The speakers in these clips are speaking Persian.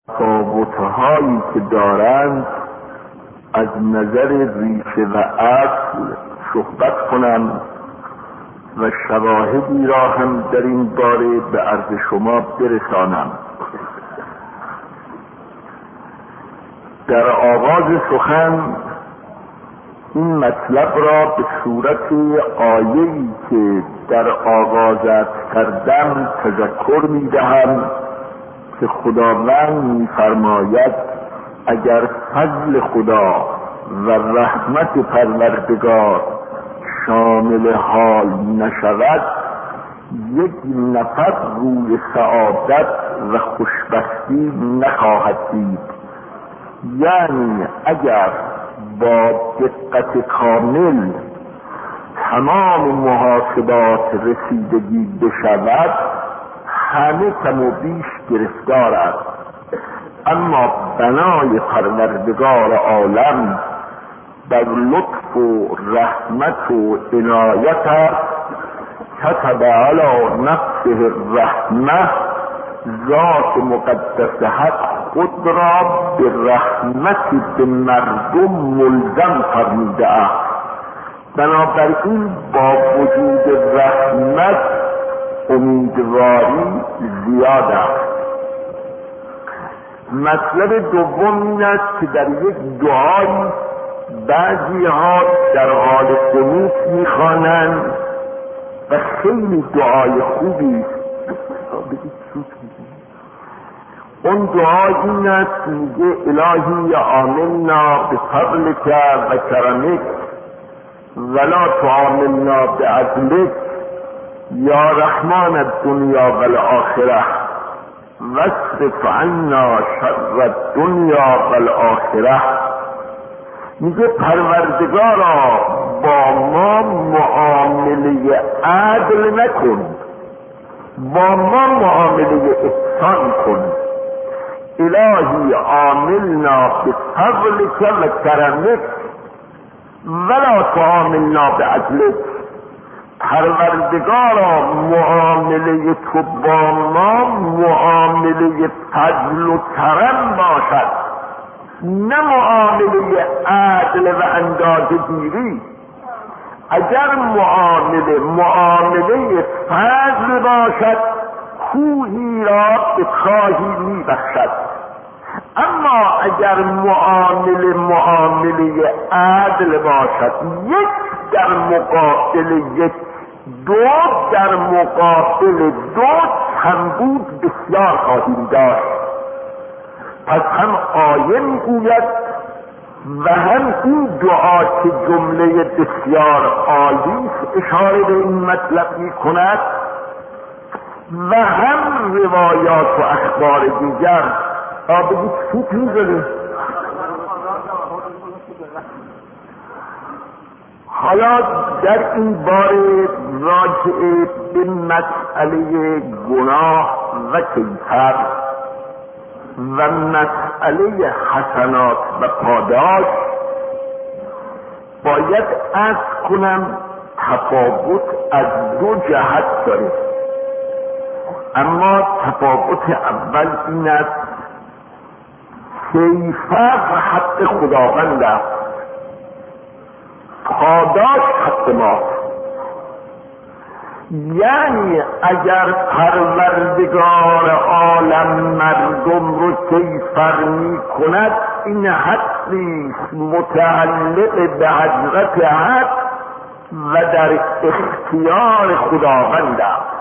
تفاوت‌هایی که دارند از نظر ریشه و اصل صحبت کنم و شواهدی را هم در این باره به عرض شما برسانم. در آغاز سخن این مطلب را به صورت آیه‌ای که در آغاز کردم تذکر می‌دهم که خداوند می‌فرماید اگر فضل خدا و رحمت پروردگار شامل حال نشود یک نفر روی سعادت و خوشبختی نخواهد دید. یعنی اگر با دقت کامل تمام محاسبات رسیدگی بشود همه کم و بیش گرفتار است، اما بنای پروردگار عالم بر لطف و رحمت و عنایت است. کتب علی نفسه الرحمه، ذات مقدس حق خود را به رحمت به مردم ملزم فرموده است. بنابراین با وجود رحمت امیدواری زیاد است. مطلب دوم این است که در یک دعایی بعضی ها در حال قنوت میخوانند و خیلی دعای خوبی است. اون دعا این است، میگه الهی آمنا به فضلک و کرمک ولا تعاملنا بعدلک یا رحمان الدنیا والآخره واصرف عنا شر الدنیا والآخره. میگه پروردگارا با ما معامله عدل نکن، با ما معامله احسان کن. الهی عاملنا بفضلک و کرمک ولا تعاملنا بعدلک. پروردگارا معامله تو با ما معامله فضل و کرم باشد، نه معامله عدل و اندازه گیری. اگر معامله فضل باشد کوهی را به کاهی می بخشد، اما اگر معامله عدل باشد یک در مقابل یک، دو در مقابل دو کمبود بسیار خواهیم داشت. پس هم آیه میگوید و هم این دعا که جمله بسیار عالی اشاره به این مطلب میکند و هم روایات و اخبار دیگر. بگید سوت میزنید. حالا در این باره راجع به مسئله گناه و کیفر و مسئله حسنات و پاداش باید عرض کنم تفاوت از دو جهت داره. اما تفاوت اول این است کیفر حق خداوند است، پاداش حق ما. یعنی اگر پروردگار عالم مردم رو کیفر می کند این حقی متعلق به حضرت حق و در اختیار خداوند است.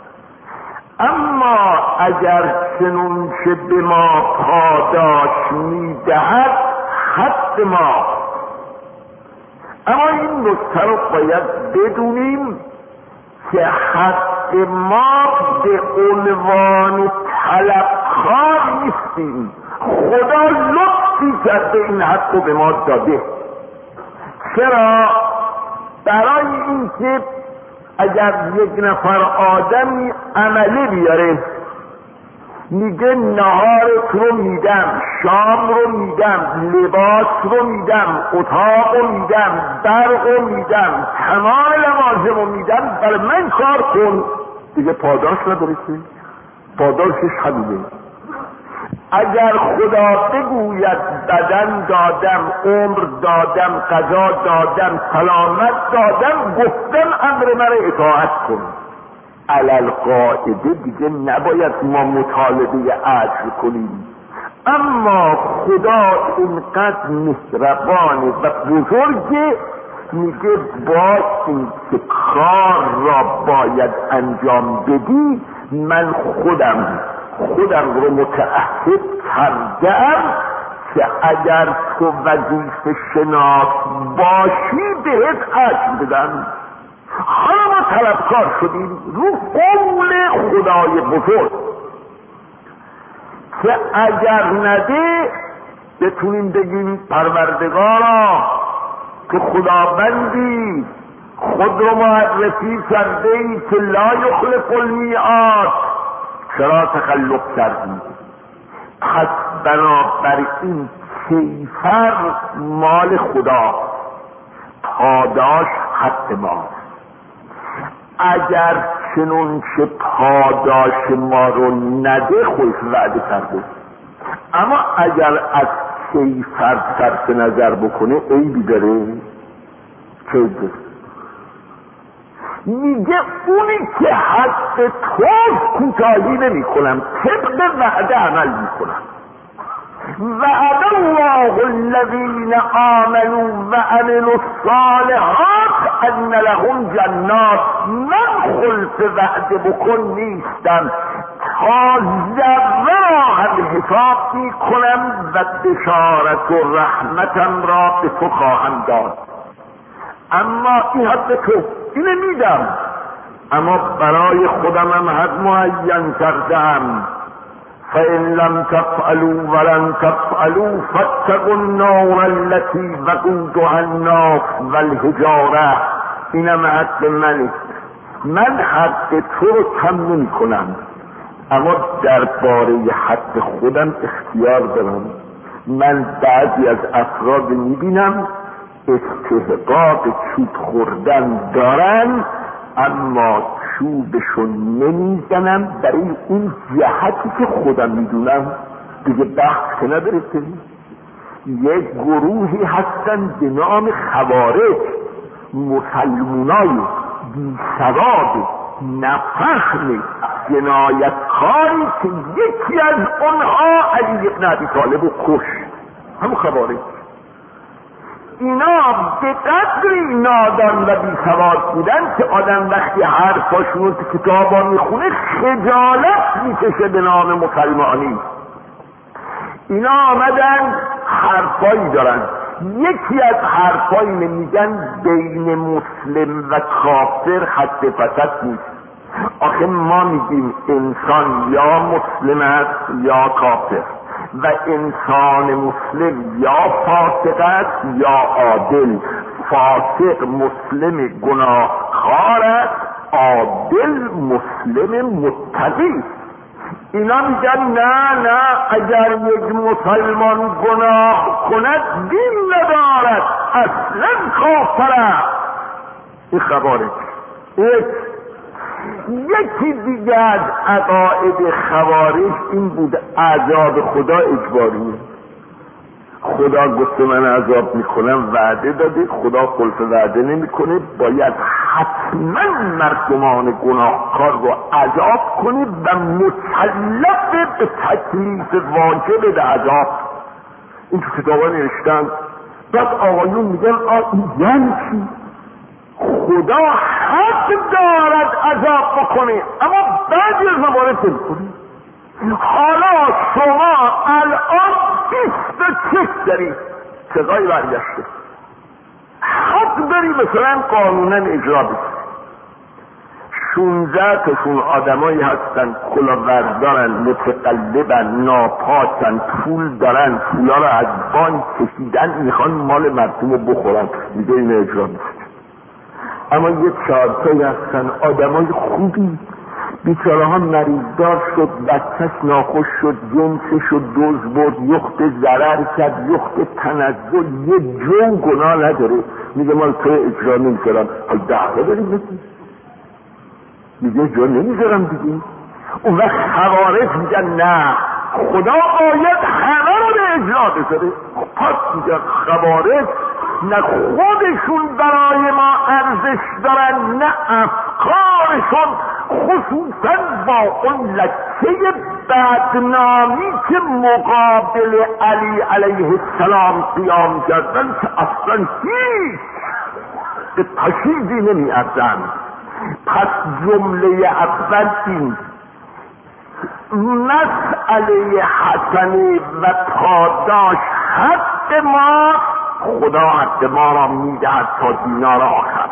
اما اگر چنون که به ما پاداش می دهد حق ما. اما این نکته رو باید بدونیم که حق ما به عنوان طلبکار نیستیم. خدا لطفی کرده این حق رو به ما داده. چرا؟ برای اینکه اگر یک نفر آدمی عمله بیاره میگه نهار رو میدم، شام رو میدم، لباس رو میدم، اتاق رو میدم، برق رو میدم، تمام لوازم رو میدم، برای من کار کن. دیگه پاداش نداره که، پاداشش همینه. اگر خدا بگوید بدن دادم، عمر دادم، قضا دادم، سلامت دادم، گفتم امر مرا اطاعت کن. علل قاعده دیگه نباید ما مطالبه اجر کنیم. اما خدا اینقدر مهربان و بزرگه، میگه با این که کار را باید انجام بدی، من خودم رو متعهد کردم که اگر تو وظیفه شناس باشی بهت اجر بدم. حالا ما طلبکار شدیم رو قول خدای بزرگ که اگر نده بتونیم بگیم پروردگارا که خداوندی خود رو معرفی کرده ای که لا یخلف المیعاد، چرا تخلف کردی؟ پس بنابراین کیفر مال خدا، پاداش حق ما. اگر چنون که پاداش ما رو نده خودش وعده کرده، اما اگر از کیفر صرف نظر بکنه عیبی داره؟ چیزه میگه اونی که حق توست کوتاهی نمی کنم، طبق وعده عمل می کنم. وعد الله الذین آمنوا وعملوا الصالحات ان لهم جنات. من خلف وعده بکن نیستم، تا ذره را هم حساب می کنم و بشارت و رحمتم را به تو خواهم داد. اما این حد تو اینه میدم، اما برای خودم هم حد معین کردم. فإن لم تفعلوا ولن تفعلوا فاتقوا النار التي وقودها الناس والحجاره. اینم حد منه، من حد تو رو کم نمی کنم، اما درباره حد خودم اختیار دارم. من بعضی از افراد میبینم استحقاق چوب خوردن دارن، اما چوبشون نمیزنم برای اون جهتی که خودم میدونم. دیگه بحث که نداره. یک گروهی هستن به نام خوارج، مسلمونای بی سواد نفهم جنایتکاری که یکی از اونها علی بن ابی طالب رو کش. همون خوارج اینا به قدری نادان و بیسواد بودن که آدم وقتی حرفاشون رو تو کتابا میخونه خجالت میکشه به نام مسلمانی. اینا آمدن حرفایی دارن، یکی از حرفایی میگن بین مسلم و کافر حد وسط نیست. آخه ما میگیم انسان یا مسلم است یا کافر، و انسان مسلم یا فاسق است یا عادل. فاسق مسلم گناهکار است، عادل مسلم متقی. اینا میگن نه اگر یک مسلمان گناه کند دین ندارد، اصلا کافر است. این خوارج. یکی دیگه از عقاید خوارج این بود عذاب خدا اجباریه. خدا گفته من عذاب میکنم، وعده داده، خدا خلف وعده نمیکنه، باید حتما مردمان گناهکار رو عذاب کنه و مکلف به تکلیف واجب به عذاب. این تو کتابا نوشتن. بعد آقایون میگن یعنی چی؟ خدا حق دارد عذاب بکنه، اما بعضی از موارد نمیکنه. حالا شما الان 26 داری سزای برگشته، حق داری مثلا قانونا اجرا بکنی. 16 تاشون آدمایی هستن کلاهبردارن، متقلبن، ناپاکن، پول دارن، پولا رو از بانک کشیدن، میخوان مال مردم رو بخورن، میگه این اجرا میکنه. اما یه 4 تایی هستن آدمای خوبی، بیچاره ها مریضدار شد، بچهش ناخوش شد، جنسش رو دوز برد، یخت ضرر کرد، یخت تنزل، یه جون گناه نداره، میگه من تو اجرا نمیذارم. دعوه داریم بکنیم، میگه اجرا نمیذارم دیگه. اون وقت خوارج میگن نه، خدا باید همه رو به اجرا بذاره. پس میگه خوارج نه خودشون برای ما ارزش دارن نه افکارشون، خصوصا با اون لکه بدنامی که مقابل علی علیه السلام قیام کردن که اصلا هیچ به پشیزی نمی ارزن. پس جمله اول این مسئله حسنه و پاداش حق ما، خدا حق ما را میدهد تا دینار آخر.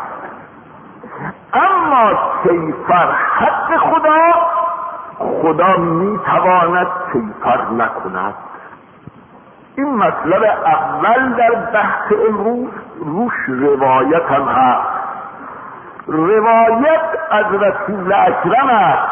اما کیفر حق خدا میتواند کیفر نکند. این مطلب اول در بحث امروز روش روایت هم هست. روایت از رسول اکرم است،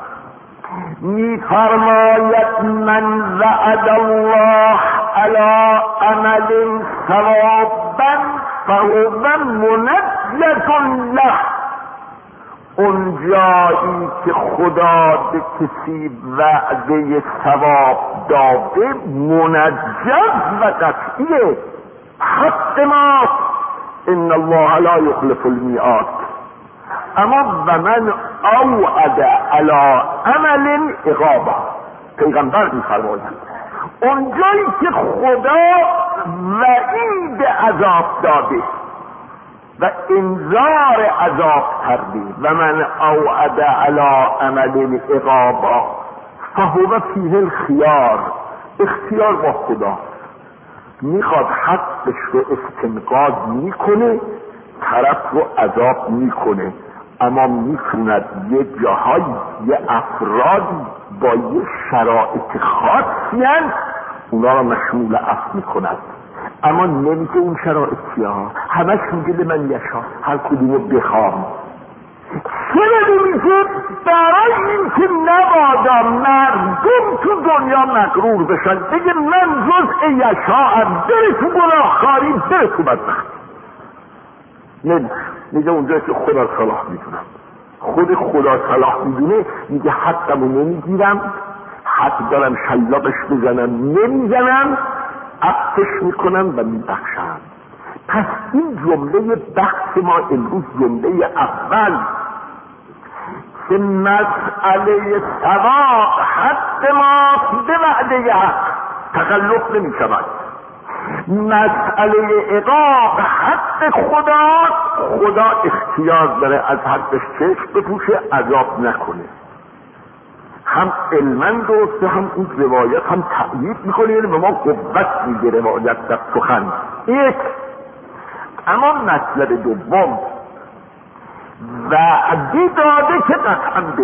میفرماید من وعد الله علی عمل ثوابا فهو منجز له. اون جایی که خدا به کسی وعده ثواب داده منجز و قطعیه، حق ما ان الله لا یخلف المیعاد. اما و من اوعد علی عمل عقابا، پیغمبر میفرماید اون جایی که خدا وعید عذاب داده و انذار عذاب کرده و من اوعد علی عمل عقابا فهو فیه الخیار. اختیار با خدا، میخواد حقش رو استنقاض میکنه، طرف رو عذاب میکنه، اما میتوند یه جاهایی یه افرادی با یه شرایط خاصی اونا را مشمول عفو میکند. اما نمیگه اون شرایط چیه، همش میگه من یشا، هر کدومو بخوام. چرا نمیگه؟ برای اینکه نبادا مردم تو دنیا مغرور بشن، بگه من جزء یشا بره تو گناهکاری، بره تو بدبختی. نمیگه، میگه اونجا که خدا صلاح میدونم، خود خدا صلاح میدونه، میگه حقمو نمیگیرم، حق دارم شلاقش بزنم نمیزنم، عفوش میکنم و میبخشم. پس این جمله بحث ما امروز جمله اول که مسئله ثواب حق ما به وعده حق تخلف نمی شود، مسئله عقاب حق خدا اختیار داره از حقش چشم بپوشه، عذاب نکنه. هم علما درسته، هم اون روایت هم تأیید میکنه، یعنی به ما قوت میده روایت در سخن. یک. اما مطلب دوم، وعده داده که قطعا بده،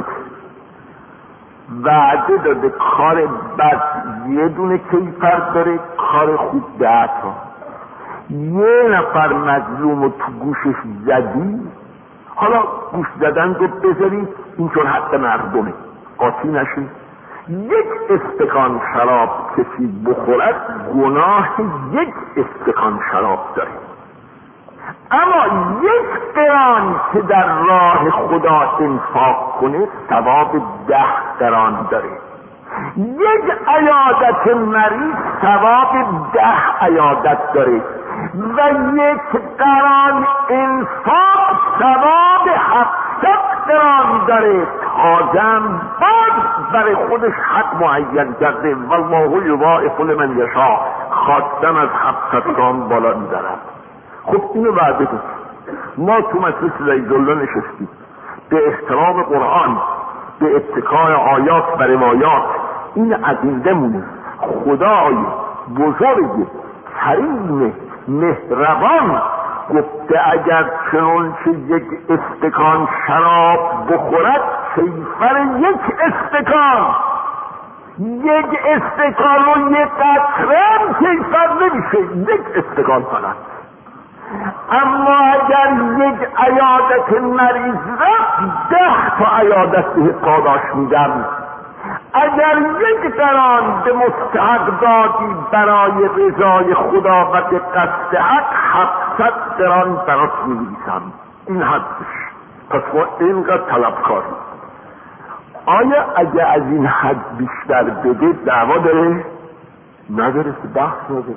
وعده داده کار بد یه دونه کیفر داره، کار خوب 10 تا. یه نفر مظلوم رو تو گوشش زدی، حالا گوش زدن رو بذارید این چون حق مردمه، قاطی نشید. یک استکان شراب کسی بخورد گناه یک استکان شراب داره، اما یک قران که در راه خدا انفاق کنه ثواب 10 قران داره. یک عیادت مریض ثواب 10 عیادت داره و یک قران انفاق ثواب 700 قران داره. تازم باز برای خودش حق معین کرده، والله یضاعف لمن یشاء، خواستم از 700 قران بالا می‌برد. خب اینو وعده بود. ما تو مجلس زیدالله نشستیم، به احترام قرآن، به اتکای آیات و روایات این عقیده مونه خدای بزرگ کریم مهربان گفته اگر چنانچه یک استکان شراب بخورد کیفر یک استکان، یک استکان و یک قطره کیفر نمیشه، یک استکان فقط. اما اگر یک عیادت مریض رفت 10 تا عیادت به پاداش میدم. اگر یک قران به مستحق دادی برای رضای خدا و به قصد حق 700 قران برات می‌نویسم. این حدش. پس ما اینقدر طلبکاریم. آیا اگه از این حد بیشتر بده دعوا داره؟ نداره که بحث نداره،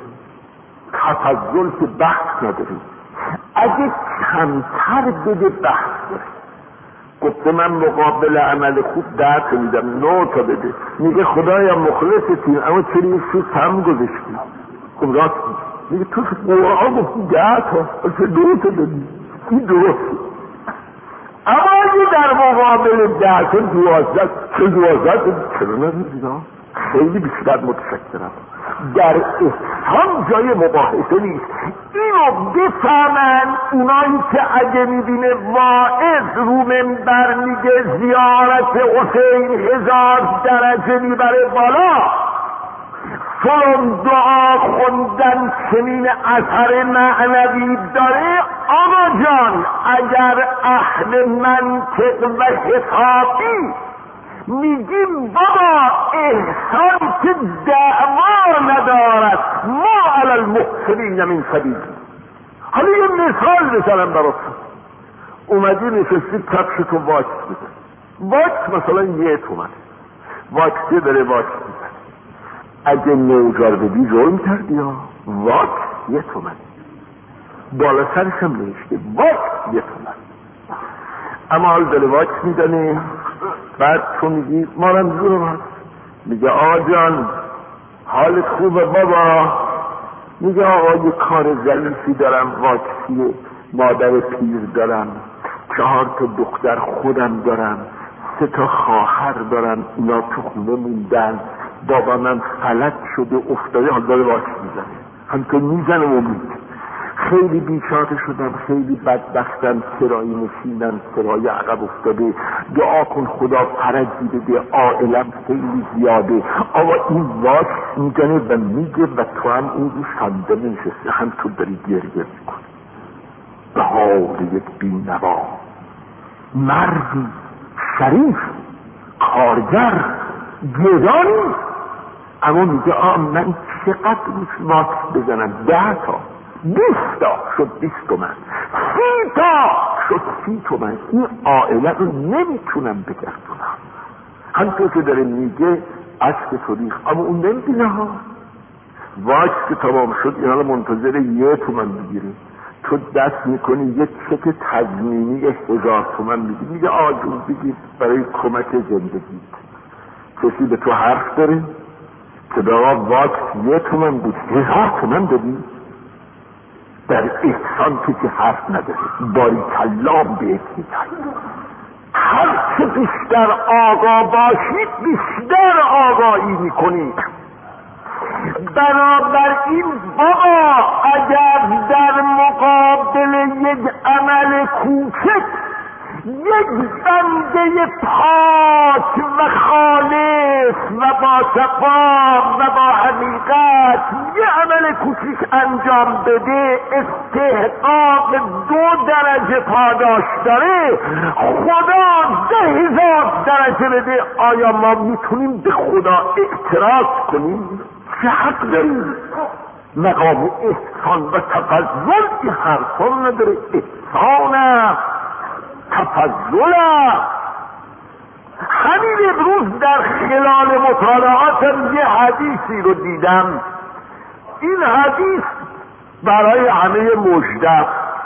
تفضل که بحث نداره. اگه کمتر بده بحث داره. گفته من مقابل عمل خوب 10 تا میدم، 9 تا بده. میگه خدایا مخلصتی اما چرا یه سو کم گذاشتی؟ خب راست میگه تو قرآن گفتی 10 تا چه 2 تا بدی؟ این درسته. اما اگه در مقابل 10 تا 12 چه 12 چرا ندید؟ خیلی بیشتر متشکرم. در احسان جای مباحثه نیست. اینو بفهمن اونایی که اگه میبینه واعظ رو منبر میگه زیارت حسین 1000 درجه میبره بالا، فلان دعا خوندن چنین اثر معنوی داره، آقا جان اگر اهل منطق و حسابی میگیم بابا احسان که دعوا ندارد ما علی المحسنین من سبیل. حالا یه مثال بزنم براتون. اومدی نشستی کفشتو واکس بزن، واکس مثلا 1 تومن، واکسی داره واکس بزن. اگه 9000 بدی ظلم کردی ها. واکس 1 تومن، بالا سرش هم نوشته واکس 1 تومن. اما حال داره واکس میدنه. بعد تو میگی مارم زورم هست. میگه آقا جان حالت خوبه بابا؟ میگه آقا یه کار ضعیفی دارم، واکسی مادر پیر دارم، 4 تا دختر خودم دارم، 3 تا خواهر دارم، اینا تو خونه موندن، بابا من فلج شده افتاده. حال داره واکس میزنه، همطور میزنه امید. خیلی بیچاره شدم، خیلی بدبختم، سرایی نشینم، سرایی عقب افتاده، دعا کن خدا فرجی بده، عائلم خیلی زیاده. آقا این واکس میزنه و میگه و تو هم این رو صندلی نشسته، هم تو داری گریه میکنی. به حال یک بی‌نوا مردی شریف کارگر گدانی، اما میگه من چقدر روش واکس بزنم؟ 10 تا 20 تا شد 20 تومن، 30 تا شد 30 تومن. این عائله رو نمیتونم بگردونم. همطور که داره میگه عشق تو ریخ، اما اون نمیبینه ها. واکس که تمام شد اینا رو منتظر 1 تومن بگیره. تو دست میکنی یه چک تضمینی 1000 تومن میدی، میگه آجون بگید برای کمک زندگی. کسی به تو حرف داره که دارا واکس 1 تومن بود 1000 تومن بدی؟ در احسان کسی حرف نداره. باری کلام بهت میگن هر چه بیشتر آگاه باشید بیشتر آگاهی میکنید. بنابراین بابا اگر در مقابل یک عمل کوچک یک بنده پاک و خالص و با صفا و با حقیقت یه عمل کوچیک انجام بده استحقاق 2 درجه پاداش داره، خدا 10,000 درجه بده. آیا ما میتونیم به خدا اعتراض کنیم؟ چه حق داریم؟ مقام احسان و تفضل این حرفا نداره. احسانه تفضله. همین امروز در خلال مطالعاتم یه حدیثی رو دیدم. این حدیث برای همه مجدب،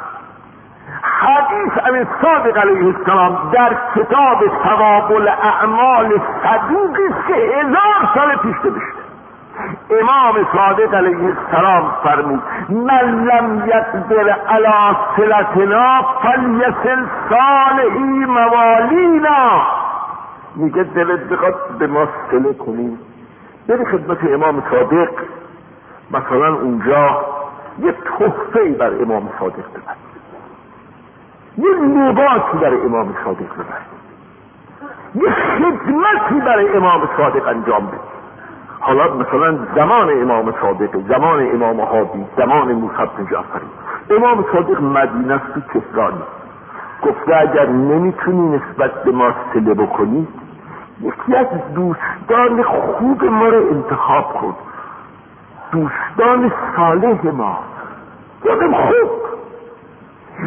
حدیث عن صادق علیه السلام در کتاب ثواب الاعمال صدوق 3000 سال پیش نوشته. امام صادق علیه السلام فرمود من لم یقدر علی صلتنا فلیصل صالحی موالینا. میگه دلت بخواد به ما صله کنیم، بری خدمت امام صادق، مثلا اونجا یه تحفه‌ای بر امام صادق ببر، یه لباسی برای امام صادق ببر، یه خدمتی برای امام صادق انجام بده. حالا مثلا زمان امام صادق، زمان امام هادی، زمان موسی بن جعفری، امام صادق مدینه است تو کسرانی. گفته اگر نمیتونی نسبت به ما صله بکنی یکی از دوستان خوب ما رو انتخاب کن، دوستان صالح ما، یادم خوب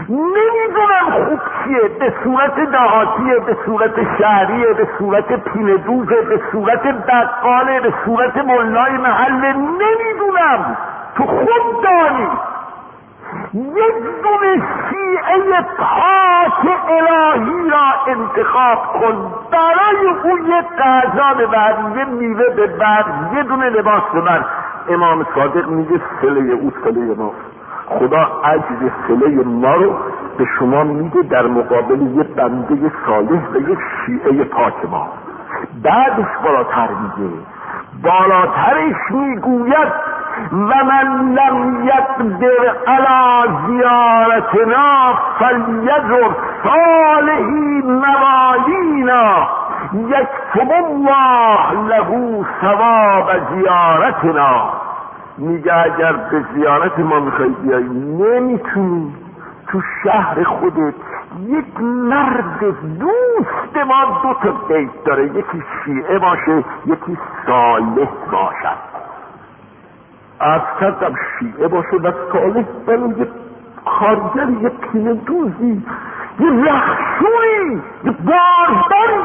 نمیدونم خوب چیه، به صورت دهاتیه، به صورت شهریه، به صورت پینه دوزه، به صورت بقاله، به صورت ملای محله، نمیدونم، تو خود دانی. یک دونه شیعه پاک الهی را انتخاب کن، برای اون یک غذا ببر، یه میوه ببر، یه دونه لباس ببر. امام صادق میگه صله او صله ماست. خدا اجر صله ما رو به شما میده در مقابل یه بنده صالح و یک شیعه پاک ما. بعدش بالاتر میگه، بالاترش میگوید و من لم یقدر علی زیارتنا فلیزر صالحی موالینا یکتب الله له ثواب زیارتنا. میگه اگر به زیارت ما میخوای بیایی، نمیتونی، تو شهر خودت یک مرد دوست ما دو تا بیت داره، یکی شیعه باشه، یکی صالح باشد. از کردم شیعه باشه و صالح، بلو یه کارگر، یه پینه دوزی، یه رخشوری، یه باربری،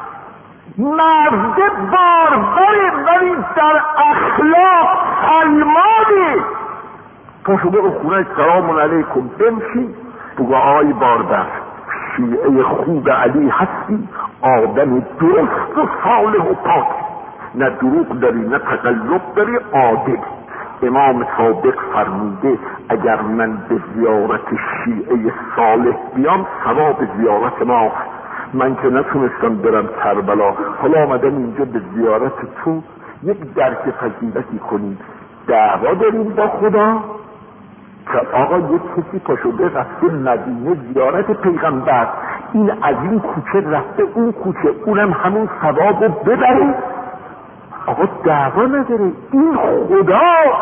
مرد باربری، ولی در اخلاق سلمانه. تا شما رو خونه سلام علیکم بمشی، بگو آقای باربر، شیعه خوب علی هستی، آدم درست و صالح و پاک، نه دروغ داری نه تقلب داری، عادل. امام صادق فرموده اگر من به زیارت شیعه صالح بیام، ثواب زیارت ماست. من که نتونستم برم کربلا، حالا آمدم اینجا به زیارت تو، یک درک فضیلتی کنیم. دعوا داریم با خدا که آقا یک کسی پاشده رفته مدینه زیارت پیغمبر، این از این کوچه رفته اون کوچه، اونم همون ثواب رو ببره. آقا دعوا نداره، این خدا.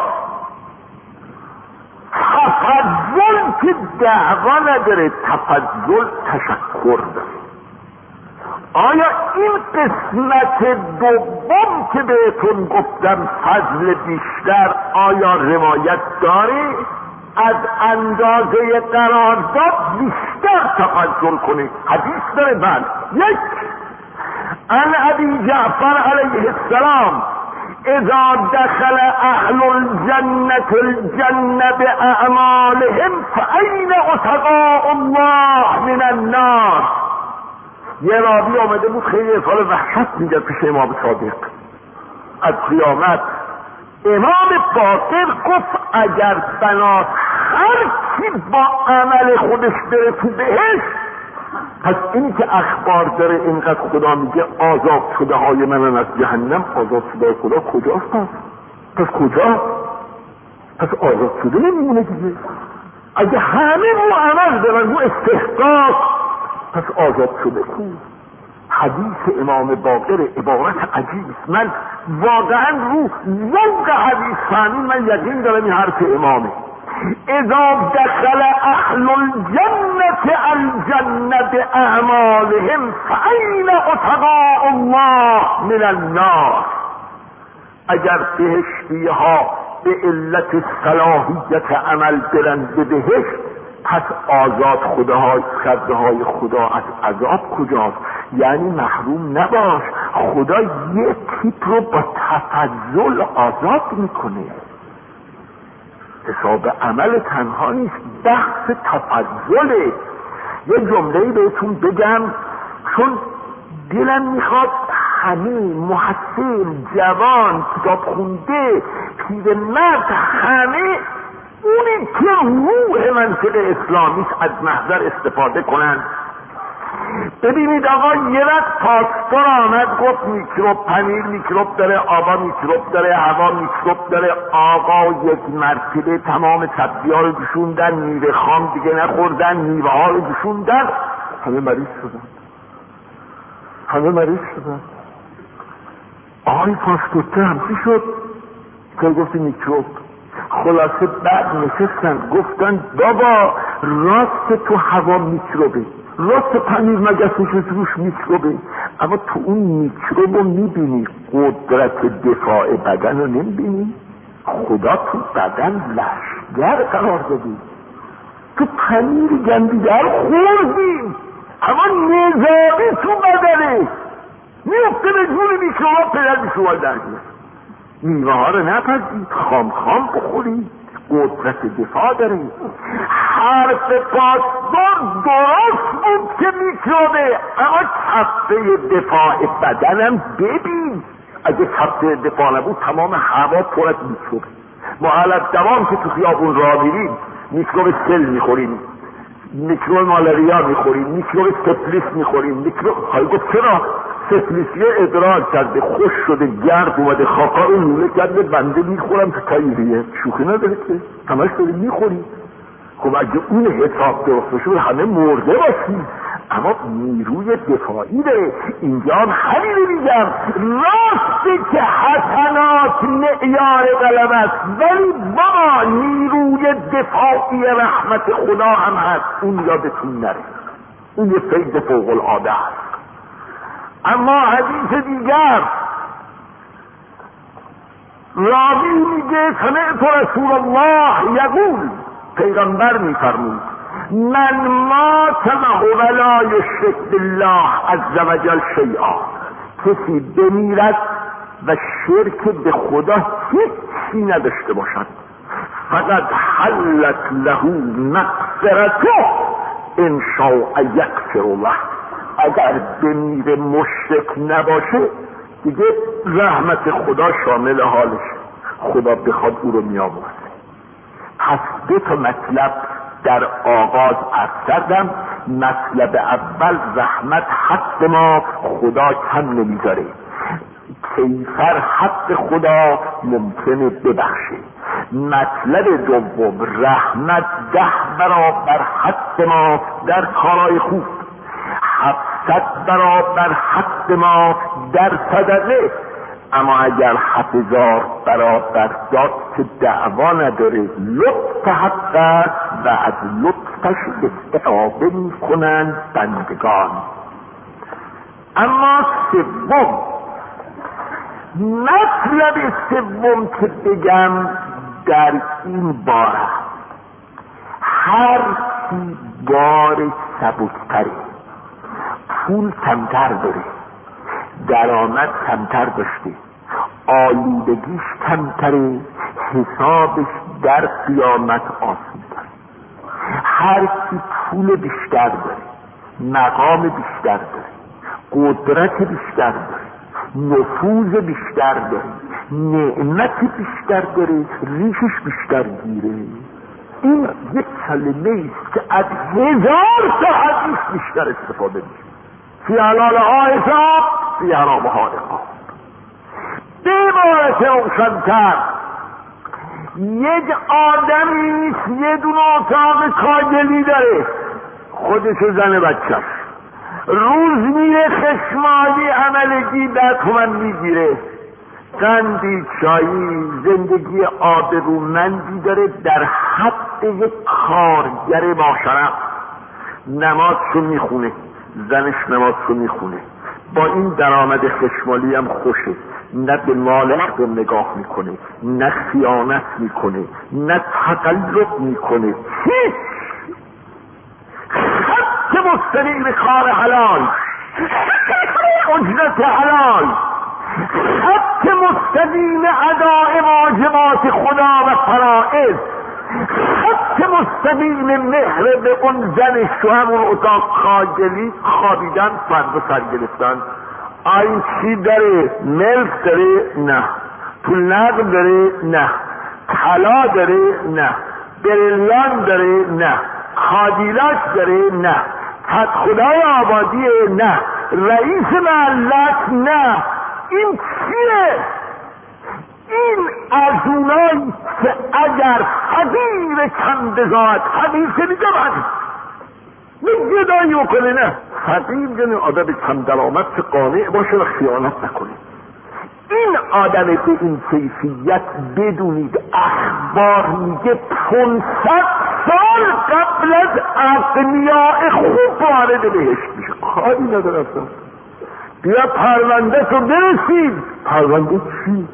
تفضل که دعوا نداره، تفضل تشکر داره. آیا این قسمت دوم که بهتون گفتم فضل بیشتر، آیا روایت داره؟ از اندازه قرارداد بیشتر تفضل کنید. حدیث داره؟ بله. یک، عن ابی جعفر علیه السلام اذا دخل اهل الجنة الجنة باعمالهم فاین عتقاء الله من النار. یه راوی آمده بود خیلی حال وحشت میگه پیش امام صادق از قیامت. امام باقر گفت اگر بنات هر کی با عمل خودش بره تو بهشت، پس اینی که اخبار داره اینقدر خدا میگه آزاد شده های من از جهنم، آزاد شده خدا کجاست؟ پس کجا؟ پس آزاد شده نمیمونه دیگه. اگه همه رو عمل دارن، رو استحقاق، پس آزاد شده کو؟ حدیث امام باقر عبارت عجیب است. من واقعا رو ذوق حدیث فهمی، من یقین دارم این حرف امامه. اذا دخل اهل الجنة الجنة باعمالهم فاین عتقاء الله من النار. اگر بهشتی ها به علت صلاحیت عمل برن به بهشت، پس آزاد کرده های خدا از عذاب کجاست؟ یعنی محروم نباش، خدا یک تیپ رو با تفضل آزاد میکنه. حساب عمل تنها نیست، بحث تفضله. یه جمله‌ای بهتون بگم، چون دلم میخواد همه محصل، جوان، کتاب خونده، پیرمرد، همه اونی که روح منطق اسلامیست از محضر استفاده کنن. ببینید آقا، یه وقت پاسدار آمد گفت میکروب، پنیر میکروب داره، آبا میکروب داره، هوا میکروب داره. آقا یک مرتبه تمام سبزی ها رو گشوندن، میوه خام دیگه نخوردن، میوه ها رو گشوندن، همه مریض شدن. آقای پاسدار همچی شد که گفتی میکروب. خلاصه بعد نشستن گفتن بابا راست تو هوا میکروبه، راست پنیر مگسش روش میکروبه، اما تو اون میکروب رو میبینی، قدرت دفاع بدن رو نمیبینی؟ خدا تو بدن لشگر قرار دادی. تو پنیر گندیدر خوردیم، اما نظامی تو بدنه میفته به جون میکروبا، پدر میکروبا در میاد. میوه ها رو نپزید، خام خام بخورید، قدرت دفاع داره. حرف پاسدار درست بود که میکروبه، اما کفه دفاع بدنم ببین، اگه کفه دفاع نبود تمام هوا پر از میکروبه. ما علت دوام که تو خیابون راه میریم میکروب سل میخوریم، میکروب مالاریا میخوریم، میکروب سفلیس میخوریم. میکروب های گفت چرا؟ سفلیسیه ادرار کرده، خوش شده، گرد اومده، خاکا رو لوله کرده، بنده میخورم تو تاییریه. شوخی نداره که همش داریم میخوریم. خب اگه اون حساب درست بشه همه مرده باشیم، اما نیروی دفاعی داره. اینجا هم همینو میگم، راسته که حسنات معیار قلم است، ولی بابا نیروی دفاعی رحمت خدا هم هست، اون یادتون نره، اون یه فیض فوق العاده است. اما حدیث دیگر راوی میگه سمعت رسول الله یقول، پیغمبر میفرمود من مات ولا یشرک بالله عز وجل شیئا، کسی بمیرد و شرک به خدا هیچی نداشته باشد، فقط حلت له مغفرته ان شاء یغفر له، اگر بمیره مشرک نباشه دیگه رحمت خدا شامل حالش، خدا بخواد او رو میآورد. پس دو تا مطلب در آغاز عرض کردم. مطلب اول رحمت حق ما، خدا کم نمیذاره، کیفر حق خدا ممکنه ببخشه. مطلب دوم رحمت 10 برابر حق ما در کارهای خوب، 700 برابر حق ما در صدقه. اما اگر 7000 برابر داد که دعوا نداره، لطف حق و از لطفش استفاده میکنند بندگان. اما سوم، مطلب سوم که بگم در این باره، هر کی بار سبکتره، پول کمتر داره، درآمد کمتر داشته، آلودگیش کمتره، حسابش در قیامت آسان‌تره. هر کی پول بیشتر داره، مقام بیشتر داره، قدرت بیشتر داره، نفوذ بیشتر داره، نعمت بیشتر داره، ریشش بیشتر گیره. این یک کلمه است که از 1000 تا حدیث بیشتر استفاده میشه. فی حلال ها حساب، فی حرام ها عقاب. به عبارت روشن‌تر، یک آدمی یه دونه اتاق کاگلی داره، خودش و زن بچه‌ش، روز میره خشمالی عملگی 10 تومن میگیره، قندی، چایی، زندگی آبرومندی داره، در حد یک کارگر معاشرت. نمازشو میخونه، زنش نمازشو میخونه، با این درآمد خشمالی هم خوشه، نه به مال مردم نگاه میکنه، نه خیانت میکنه، نه تقلب میکنه، هیچ. خط مستقیم کار حلال، اجرت حلال، خط مستقیم اداء واجبات خدا و فرائض، خط مستقیم مهر به اون زنش تو همون اتاق کاگلی خوابیدن، فرد و سر گرفتن. این چی داره؟ ملک داره؟ نه. پول نقد داره؟ نه. طلا داره؟ نه. بریلیان داره؟ نه. کادیلاک داره؟ نه. خط خدای آبادی؟ نه. رئیس ملت؟ نه. این چیه؟ این از اونایی که اگر حقیر کم بزاد، حقیر که میگه من گدایی بکنه، نه، حقیر یعنی آدم کم درآمد که قانع باشه و خیانت نکنه. این آدم به این کیفیت بدونید اخبار میگه 500 سال قبل از اغنیاء خوب وارد بهشت میشه. کاری نداره اصلا. بیا پرونده تو برسید. پرونده چی؟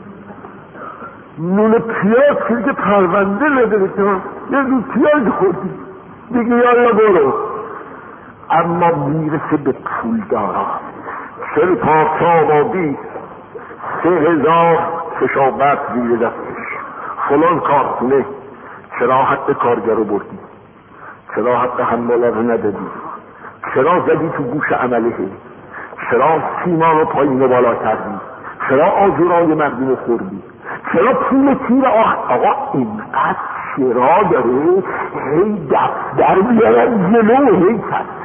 نون پیاز که پرونده نداره که یه نون پیاز خوردی، دیگه یالا برو. اما میرسه به پولدارا، 40 پارچه آبادی، 3000 کشاورز زیر دستش، فلان کارخونه. چرا حق کارگر رو بردی؟ چرا حق حماله رو ندادی؟ چرا زدی تو گوش عمله؟ چرا سیمان رو پایین و بالا کردی؟ چرا آجرای مردم رو خوردی؟ چرا پول تیر آقا اینقدر چرا داره هی دفتر بیارن جلو، هی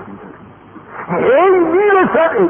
میرسن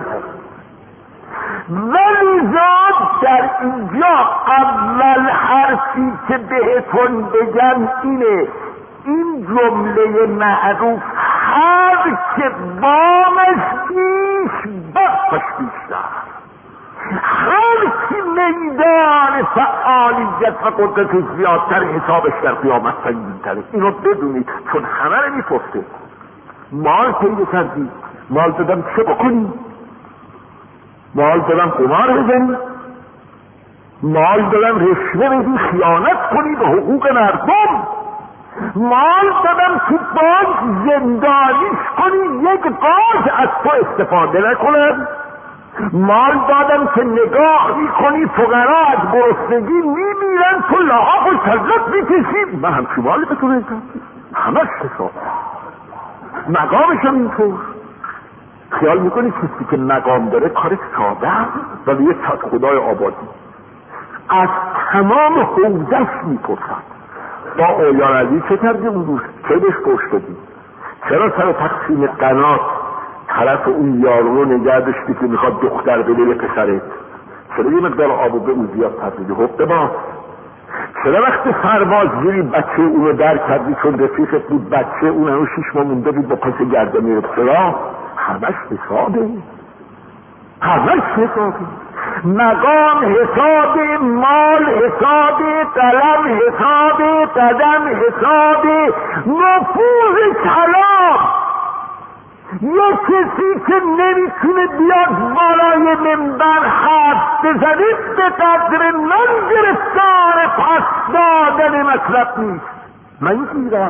ولی زاد در اینجا اول حرفی که بهتون بگم اینه، این جمله معروف هر که بامش بیش بخش بیشتر، هر کی میدان فعالیت و قدرت زیادتر حسابش در قیامت سنگین‌تره. اینو بدونید، چون همه رو میپرسه مال پیدا کردی، مال دادم چه بکنی؟ مال دادم قمار بزنی؟ مال دادم رشوه بدی، خیانت کنی به حقوق مردم؟ مال دادم تو بانک زندانیش کنی، یک قاض از تو استفاده نکنم؟ مال دادم که نگاه میکنی فقرا از گرسنگی میمیرن، تو لحاف و کلت میکشی؟ من همچه مالی به تو ریزم؟ همش حساب. مقامشم اینطور. خیال میکنی کسی که مقام داره کار ساده ولی یه چت خدای آبادی از تمام حوزش میپرسن با اولیان عزیز چه کردی اون روز؟ چه بهش گوش دادی؟ چرا سر تقسیم قنات طرف اون یارو رو نگه داشتی که میخواد دختر بده به پسرت؟ چرا یه مقدار آب به اون زیاد پردیدی؟ حقه با چرا وقتی پرواز گیری بچه اونو در کردی چون رفیقت بود، بچه اون هنو 6 ماه مونده بود با پس گردنی رو؟ چرا؟ همش حسابه، همش حسابه. مقام حساب، مال حساب، قلم حساب، قدم حساب، نفوذ کلام. یه کسی که نمیتونه بیاد بالای منبر حرف بزنه به قدر من گرفتار پس دادن مطلب نیست. من گیرم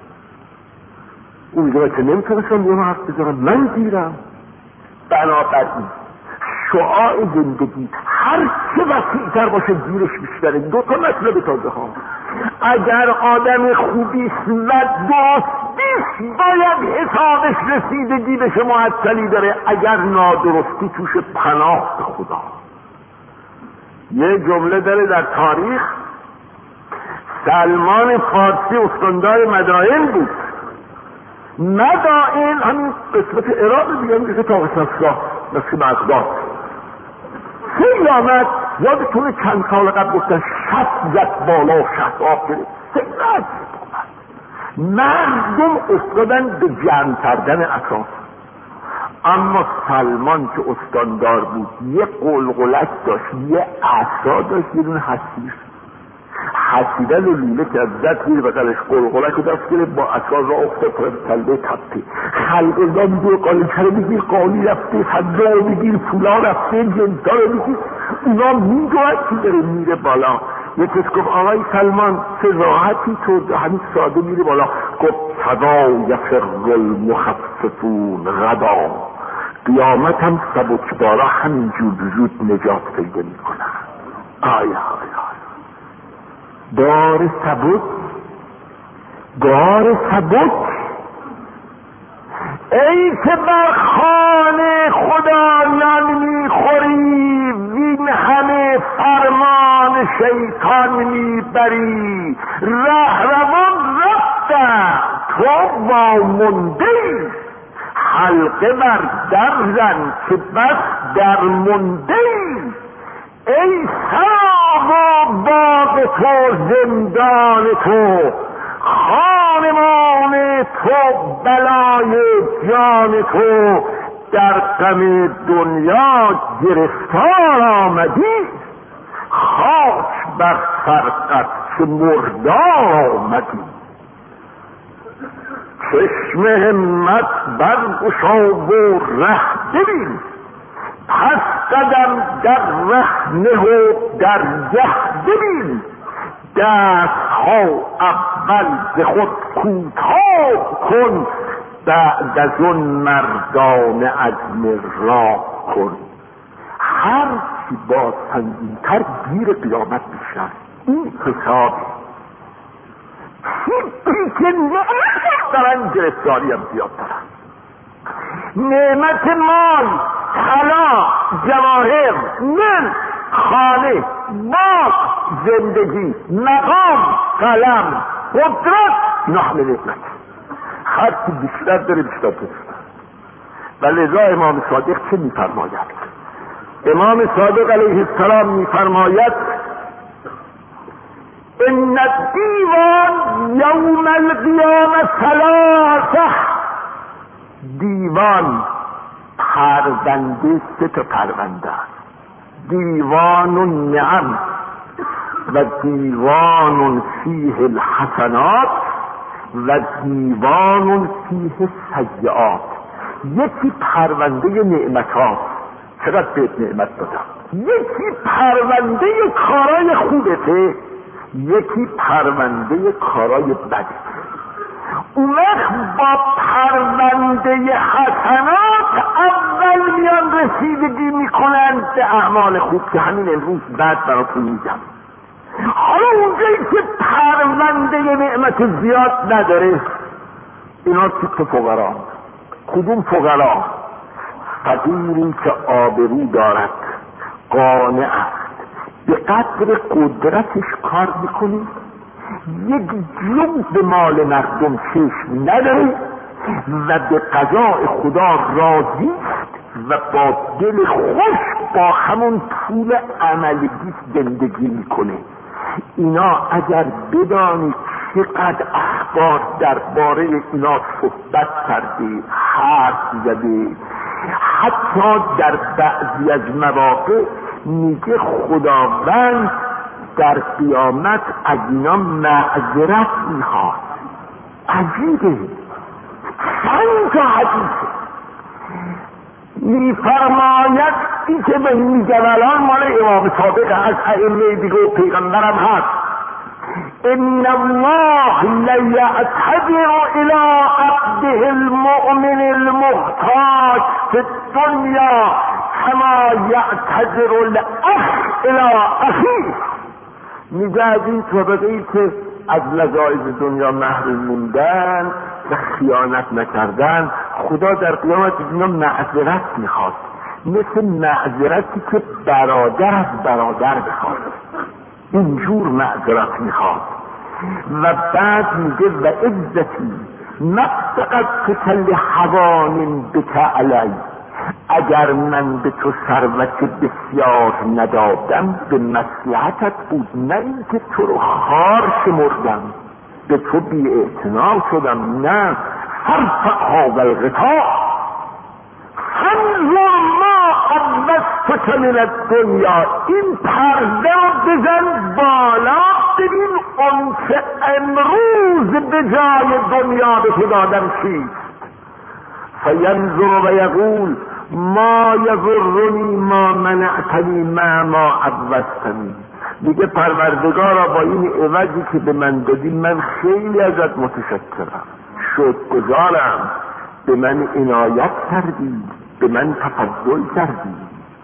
اونجا که نمیتونستم یه حرف بزنم، من گیرم. بنابراین شعاع زندگی هر چه وسیع‌تر باشه گیرش بیشتره. 2 تا مطلب تازه ها. اگر آدم خوبیست و دوستیست باید حسابش رسیدگی بشه، معطلی داره. اگر نادرستی توش پناه به خدا. یه جمله داره در تاریخ، سلمان فارسی استاندار مدائن بود. مدائن همین قسمت عراق دیگه میگه تا قسمتگاه مثل بغداد. خیلی آمد، یادتونه چند سال قبل گفتن شب زد بالا و شهاب گرفت. سیلت مردم افتادن به جمع کردن اساس. اما سلمان که استاندار بود یه قلقلک داشت، یه عصا داشت، یه دونه حسیدن و لوله که از زد میره بقلش قلقلک رو دست گرفت با عصا را افتاد پر کلبه تپه. خلقا میگه قالیچه رو بگیر، قالی رفته، حجا رو بگیر، پولا رفته، جنسا رو بگیر. اونا میدوید که داره میره بالا. یه کس گفت آقای سلمان چه راحتی تو همین ساده میره بالا؟ گفت تدا یفر المخففون غدا، قیامت هم سبکبارا همینجور زود نجات پیدا میکنن. آیا بار سبک ای که بر خانه خدایان میخوری، وین همه فرمان شیطان میبری. رهروان رفتن تو وامونده‌ای، حلقه بر در زن که بس در مونده‌ای. ای سراب و باغ تو زندان تو، خانمان تو بلای جان تو. در غم دنیا گرفتار آمدی، خاک بر فرقت که مردار آمدی. چشم همت برگشا و ره ببین، پس قدم در ره نه و در گه ببین. دست ها اول ز خود کوتاه شوق کن، بعد از اون مردان عزم راه کن. هر چی با سنگین‌تر گیر قیامت بیشتر. این حساب چیزی که نعمت دارن گرفتاری هم زیاد دارن. نعمت مال، طلا، جواهر، ملک، خانه، باغ، زندگی، مقام، قلم، قدرت، اینا همه نعمت. هر چی بیشتر داره بیشتر داره. و لذا امام صادق چه میفرماید؟ امام صادق علیه السلام میفرماید ان الدیوان یوم القیامه ثلاثه. دیوان پرونده، سه تا پرونده است. دیوان النعم و دیوان فیه الحسنات و دیوان فیه السیئات. یکی پرونده نعمت ها، چقدر بهت نعمت دادم. یکی پرونده کارای خوبته، یکی پرونده کارای بدته. اون وقت با پرونده حسنات اول میان رسیدگی میکنند به اعمال خوب که همین امروز بعد براتون میگم. حالا اونجایی که پرونده نعمت زیاد نداره، اینا تیپ فقرا. کدوم فقرا؟ فقیری که آبرو دارد، قانع است، به قدر قدرتش کار میکنی، یک جون به مال مردم چشم نداره و به قضاء خدا راضی و با دل خوش با همون پول عملگی زندگی میکنه. اینا اگر بدانی چقدر اخبار درباره اینا صحبت کرده، حرف زده، حتی در بعضی از مواقع میگه خداوند در قیامت از اینا معذرت میخواد. عجیبه، چند تا حدیثه میفرماید. این که به میگولان مال امام صادق از ائمه دیگه و پیغمبرم هست. ان الله لیعتذر الى عبده المؤمن المحتاج فی الدنیا کما یعتذر الاخ الى اخیه. میگه از این طبقه‌ای که از لذایذ دنیا محروم موندن و خیانت نکردن، خدا در قیامت اینا معذرت میخواد، مثل معذرتی که برادر از برادر بخواد، اینجور معذرت میخواد. و بعد میگه و عزتی نفقت کل حوان بک علی، اگر من به تو ثروت بسیار ندادم به مصلحتت بود، نه اینکه تو رو خار شمردم، به تو بی اعتنا شدم. نه، فرفق هذا الغطاء فانظر ما عوضتك من الدنیا. این پرده رو بزن بالا، ببین اون که امروز به جای دنیا به تو دادم چیست. فینظر و یقول ما یضرنی ما منعتنی ما عوضتنی. میگه پروردگارا با این عوضی که به من دادی من خیلی ازت متشکرم، شکرگزارم، به من عنایت کردی، به من تفضل کردی.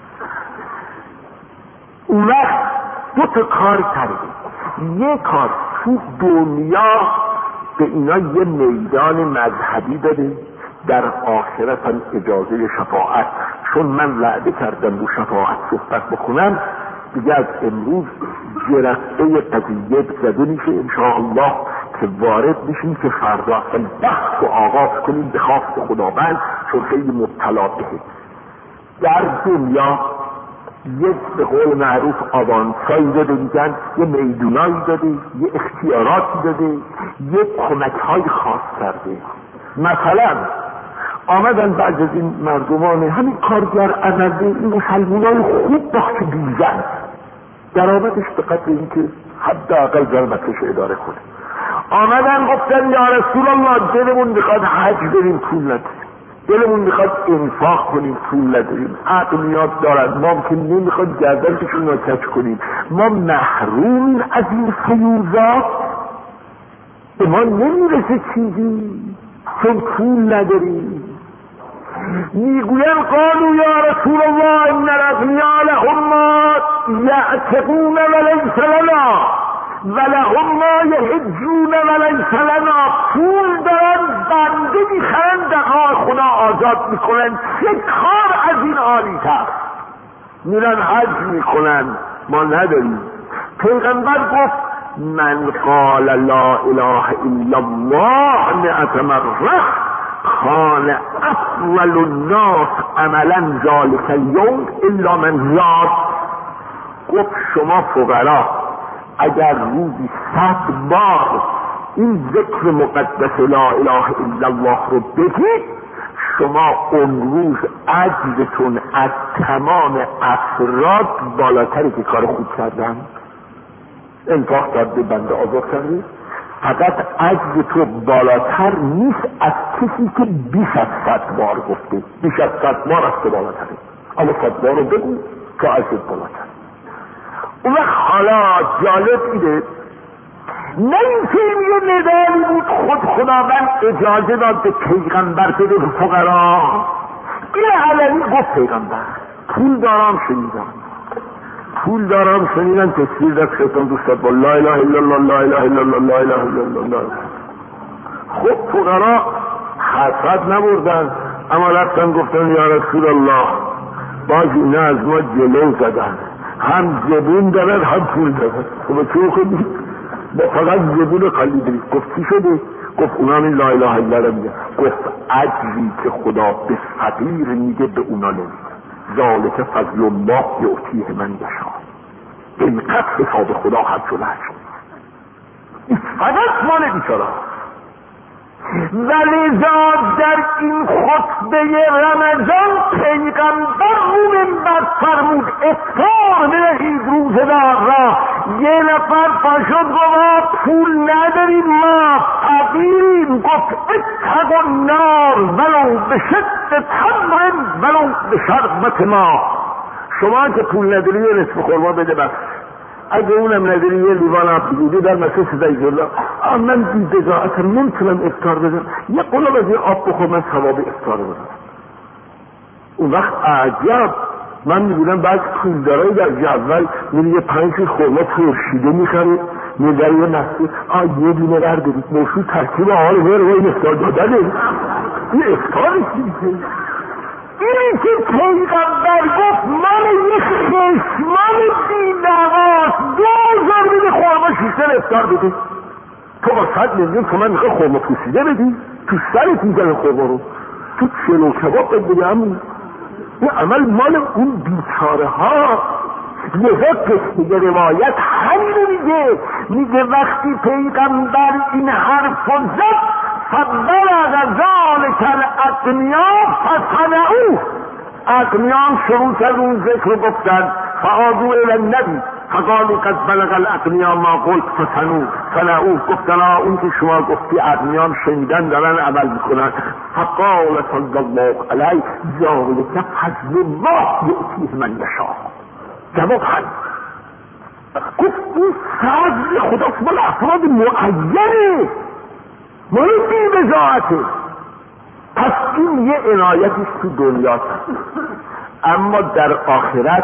اون وقت دو تا کار کردی. یک کار، تو دنیا به اینا یه میدان مذهبی داده، در آخرت هم اجازه شفاعت. چون من وعده کردم رو شفاعت صحبت بکنم، دیگه از امروز جرقه قضیه زده میشه انشاءالله که وارد میشیم که فردا اصلا بحث رو آغاز کنیم به خواست خداوند، چون خیلی مبتلا بهه. در دنیا یک به قول معروف آوانسایی داده، دیدن یه میدونایی داده، یه اختیاراتی داده، یه کمک‌های خاص کرده. مثلا آمدن بعض از این مردمان همین کارگر عمده، این مسلمانای خوب باشه بیزن، درآمدش به قدر این که حداقل جرمتش اداره کنه. آمدن گفتن یا رسول الله دلمون میخواد حج بریم پول نداریم، دلمون میخواد انفاق کنیم پول نداریم، عقل نیاز دارد، ما که نمیخواد گردنشون رو کج کنیم، ما محرومیم از این فیوزات. به ما نمیرسه چیزی چون پول نداری. میگوین قالوا یا رسول الله ان الاغنیاء لهم ما یعتقون ولیس لنا ولهم ما یحجون ولیس لنا. پول دارن بنده میخرن در راه خدا آزاد میکنن، چه کار از این عالی تر. میرن حج میکنن، ما نداریم. پیغمبر گفت من قال لا اله الا الله 100 مرة کان افضل الناس عملا ذلك اليوم الا من زاد. گفت شما فقرا اگر روزی 100 بار این ذکر مقدس لا اله الا الله رو بگید، شما اون روز عجزتون از تمام افراد بالاتری که کار خوب کردن. انفاق داد به بنده آزاد کردی، فقط عجز تو بالاتر نیست از کسی که بیش از 100 بار گفته. بیش از 100 بار از تو بالاتره. اما 100 بار رو بگو تا عجز بالاتر. اون وقت حالا جالب ایده، نه اینکه یه ندایی بود خود خداوند اجازه داد به پیغمبر بده به فقرا. این علمی گفت پیغمبر پول دارم شنیدن تصویر در شیطان دوست داد با لا اله الا الله لا اله الا الله لا اله الا الله. خب فقرا حسرت نبردن، اما رفتن گفتن یا رسول الله باز اینا از ما جلو زدن، هم زبون دارد هم پول دارد. خب چه خودی با فقط زبون خالی دارید. گفت چی شده؟ گفت اونا این لا اله الا الله میگه. گفت عجلی که خدا به فقیر میگه به اونا نمیگه. ذالک فضل الله یعطیه من یشاء. اینقدر حساب خدا حد شده این فقط مال بیچاره. ولذا در این خطبه رمضان پیغمبر رو منبر فرمود افطار بدهید روزدار را. یه نفر پاشد گفت پول نداریم ما فقیریم. گفت اتقوا النار ولو بشد تمر ولو بشربت ما. شما که پول نداری یه نصف خورما بده بس، اگه اونم نداری یه لیوان آب بگیری در مسیح صدای جلو. من بی بضاعتم نمیتونم افطار بدم، یه قلاب از یه آب بخور من ثواب افطار بدم. اون وقت عجب من میبودم بعض پولدارایی در جدول میری یه 5 خورما ترشیده میخره میدر یه مسیح یه دونه در دارید موشود ترکیب حال هر و این افطار دادنه. این افطار نیست. اینی که پیغمبر گفت من یه خشمان بی نواز 2000 میده خورما شیشتر افطار بده. تو با 100 میلیون تومن میخوای خورما پوسیده بدی؟ تو سرت میزنه خورما رو، تو چلو کباب بده همون. این عمل مال اون بیچاره ها. لذا قسمه روایت همین میگه وقتی پیغمبر این حرف زد فبلغ ذلك الاغنیاء فصنعوه. اغنیان شروع کردن اون ذکر رو گفتن فعادوا الی النبی فقالوا قد بلغ الاغنیاء ما قلت فصنعوه. گفتن اون که شما گفتی اغنیان شنیدن دارن عمل میکنن. فقال صلی الله علیه ذلک فضل الله یؤتیه من یشاء. جواب همین. گفت این فضل خداست مال افراد معینه، مال بی بضاعته. پس این یه عنایتیست تو دنیا، اما در آخرت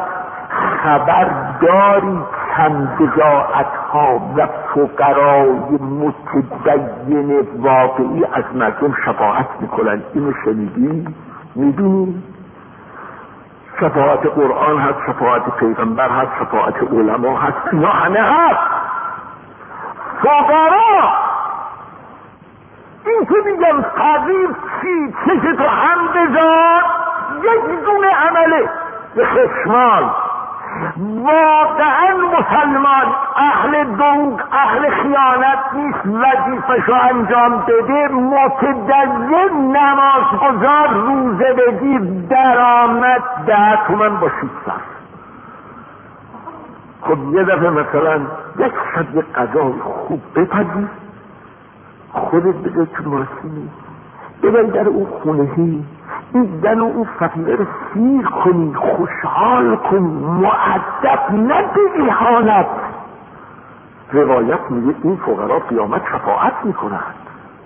خبرداری کم بضاعت ها و فقرای متدین واقعی از مردم شفاعت میکنن. اینو شنیدی؟ میدونی؟ شفاعت قرآن هست، شفاعت پیغمبر هست، شفاعت علما هست، اینا همه هست. فقرا این که میگم فقیر چی؟ چه تو هم بذار یک دونه عمله به خشمال. واقعا مسلمان اهل دروغ اهل خیانت نیست، وظیفه‌شو انجام بده، متدین نمازگزار روزه بگیر درآمد 10 تومن با 600. خب یه دفعه مثلا یک شب یه غذای خوب بپزی، خودت بده تو ماشینی ببری در اون خونهی، این زن و اون فقیره رو سیر کنی، خوشحال کن، مؤدب، نه به اهانت. روایت میگه این فقرا قیامت شفاعت میکنند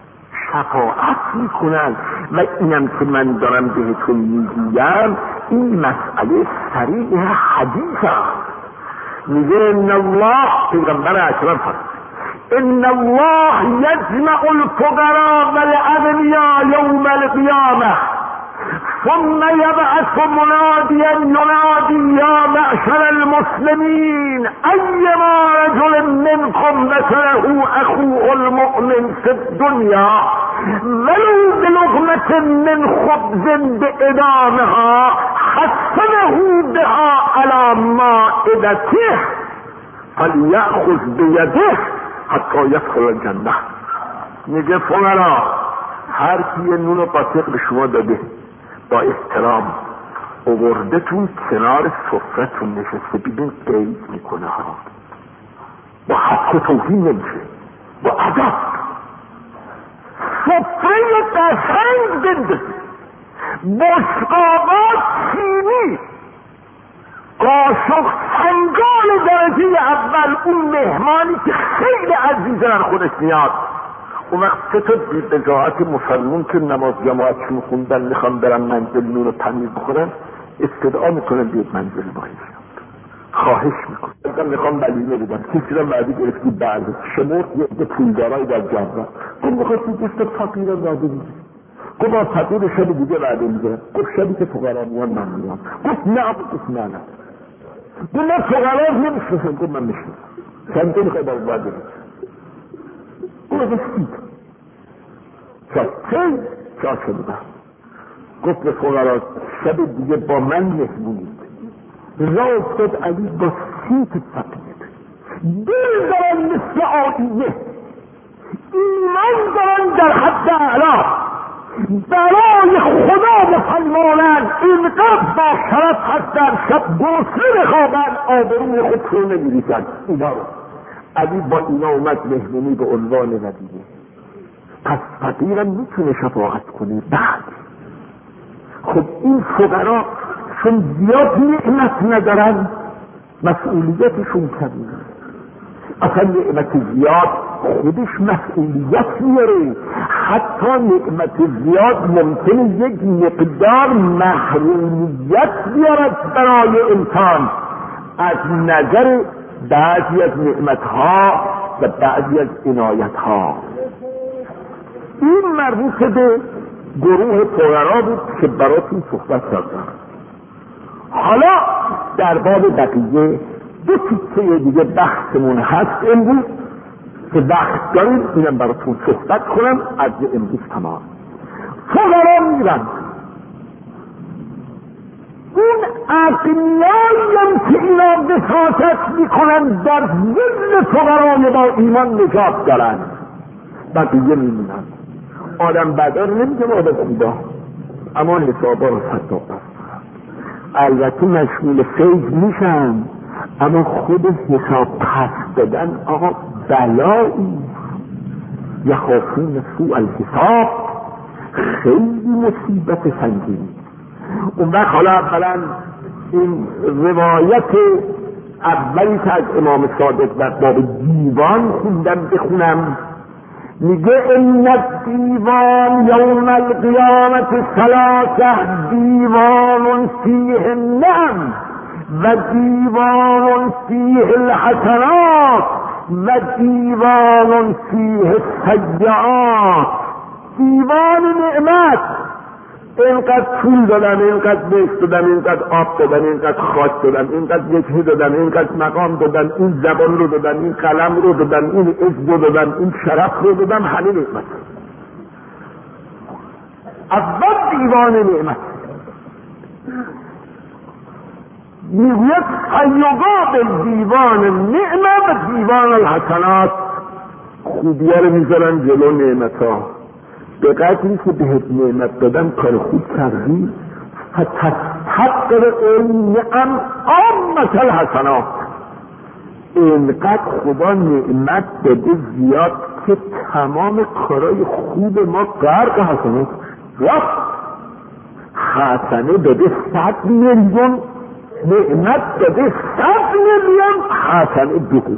و اینم که من دارم بهتون میگویم این مسئله صریح حدیث است. میگه ان الله، پیغمبر اکرم فرمود ان الله یجمع الفقراء والاغنیاء یوم القیامه ثم یبعث منادیا ینادی یا معشر المسلمین ایما رجل منکم مثله اخوه المؤمن فی الدنیا ولو بلقمة من خبز بإدامها حسنه بها على مائدته فلیأخذ بیده حتی یدخل الجنه. میگه فقرا، هر کی نون و قاطق به شما داده با احترام آوردتون کنار سفرتون نشسته، ببین قید میکنه ها، با حق و توهین نمیشه، با ادب سفره قشنگ بندازی، بشقابات چینی، قاشق سنگال درجه اول، اون مهمانی که خیلی عزیزه در خودش میاد. اون وقت چطور بید بجاعت مسلمون که نماز جماعتشون خوندن میخوان برن منزل نون و پنیر بخورن استدعا میکنن بیاد منزل باید خواهش میکنن میخوام بلینه بدم کسی را بعدی گرفتی بعد شمرد یه پولدارای در جبرا گفت میخواد گفت فقیر را بعده میگه گفت با فقیر شب دیگه بعده میگه گفت شبی که فقرا میان من میان گفت نه گفت نه گفت من فقرا نمیشنسم گفت من میشنسم چند میخوای با بعده گفتید چه شده گفت به فقرا شب دیگه با من مهمونید. راه افتاد علی با سیت فقیر، دل دارن مثل آینه، ایمان دارن در حد اعلا، برای خدا مسلمانن، اینقدر با شرف هستن شب گرسنه بخوابن آبروی خود رو نمیریزن. اینا رو علی با اینا اومد مهمونی به عنوان ندیده. پس فقیرم میتونه شفاعت کنه. بعد خب این فقرا چون زیاد نعمت ندارن مسئولیتشون کمه. اصلا نعمت زیاد خودش مسئولیت میاره. حتی نعمت زیاد ممکنه یک مقدار محرومیت بیارد برای انسان از نظر بعضی از نعمتها و بعضی از عنایتها. این مربوط به گروه فقرا بود که براتون صحبت کردم. حالا در باب بقیه دو تیکه دیگه بحثمون هست امروز که وقت داریم اینم براتون صحبت کنم. از امروز تمام فقرا میرن. اون اغنیاییم که اینا وساطت میکنن در ظل فقرای با ایمان نجات دارن، بقیه میمونن. آدم بدار نمیگه آدم خوبا، اما حسابا رو صداق البته مشمول فیض میشن، اما خود حساب پس بدن آقا بلایی. یخافون سوء الحساب، خیلی مصیبت سنگینی. اون وقت حالا اولا این روایت اولی که از امام صادق در باب دیوان خوندم بخونم. میگه ان الدیوان یوم القیامت ثلاثه، دیوان فیه النعم و دیوان فیه الحسنات و دیوان فیه السیئات. دیوان نعمت، اینقدر پول دادن، اینقدر بهش دادن، اینقدر آب دادن، اینقدر خاک دادن، اینقدر یکی دادن، اینقدر مقام دادن، این زبان رو دادن، این قلم رو دادن، این عز رو دادن، این شرف رو دادن، همه نعمت. اول دیوان نعمت میگوید ایوگا دیوان نعمت و دیوان الحسنات. خوبی ها رو میذارن جلو نعمت ها. به قدری که بهت نعمت دادن کار خوب کردی فتستحقر این نعم عامت الحسنات. اینقدر خدا نعمت داده زیاد که تمام کارای خوب ما غرق حسنات. رفت حسنه داده 100 میلیون، نعمت داده 100 میلیون، حسنه 2000.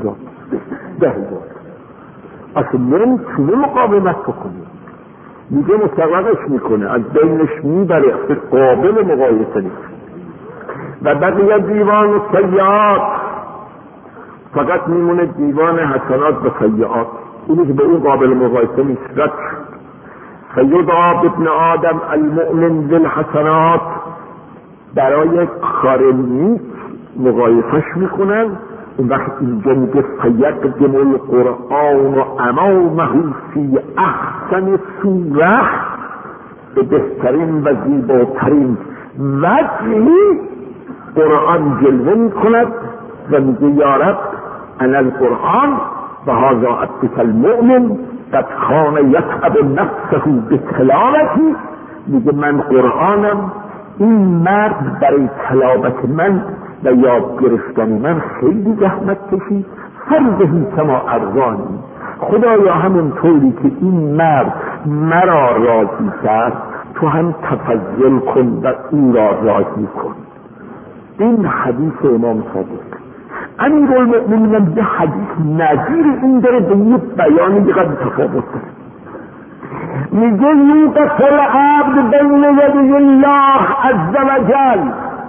$10,000. اصلا نمیتونه مقاومت بکنه، میگه مستقرش میکنه، از بینش میبره، قابل مقایسه نیست. و بقیه دیوان و سیئات، فقط میمونه دیوان حسنات و سیئات، اینی که به اون قابل مقایسه نیست. رد فیدعا ابن آدم المؤمن بالحسنات، برای کار نیک مقایسش میکنن. اون وقت اینجا میگه فیقدم القرآن و امامه فی احسن صوره، به بهترین و زیباترین وجهی قرآن جلوه میکند و میگه یا رب انا القرآن و هذا عبدک المؤمن قد کان یتعب نفسه بتلاوتی، میگه من قرآنم، این مرد برای تلاوت من و یاد گرفتن من خیلی زحمت کشید. فرضهی کما ارزانی، خدایا همون طوری که این مرد مرا راضی کرد تو هم تفضل کن و او را راضی کن. این حدیث امام صادق. امیرالمؤمنین یه حدیث نظیر این داره به یه بیانی دیگر تفاوت داره. میگه یوقف العبد بین یدی الله عز وجل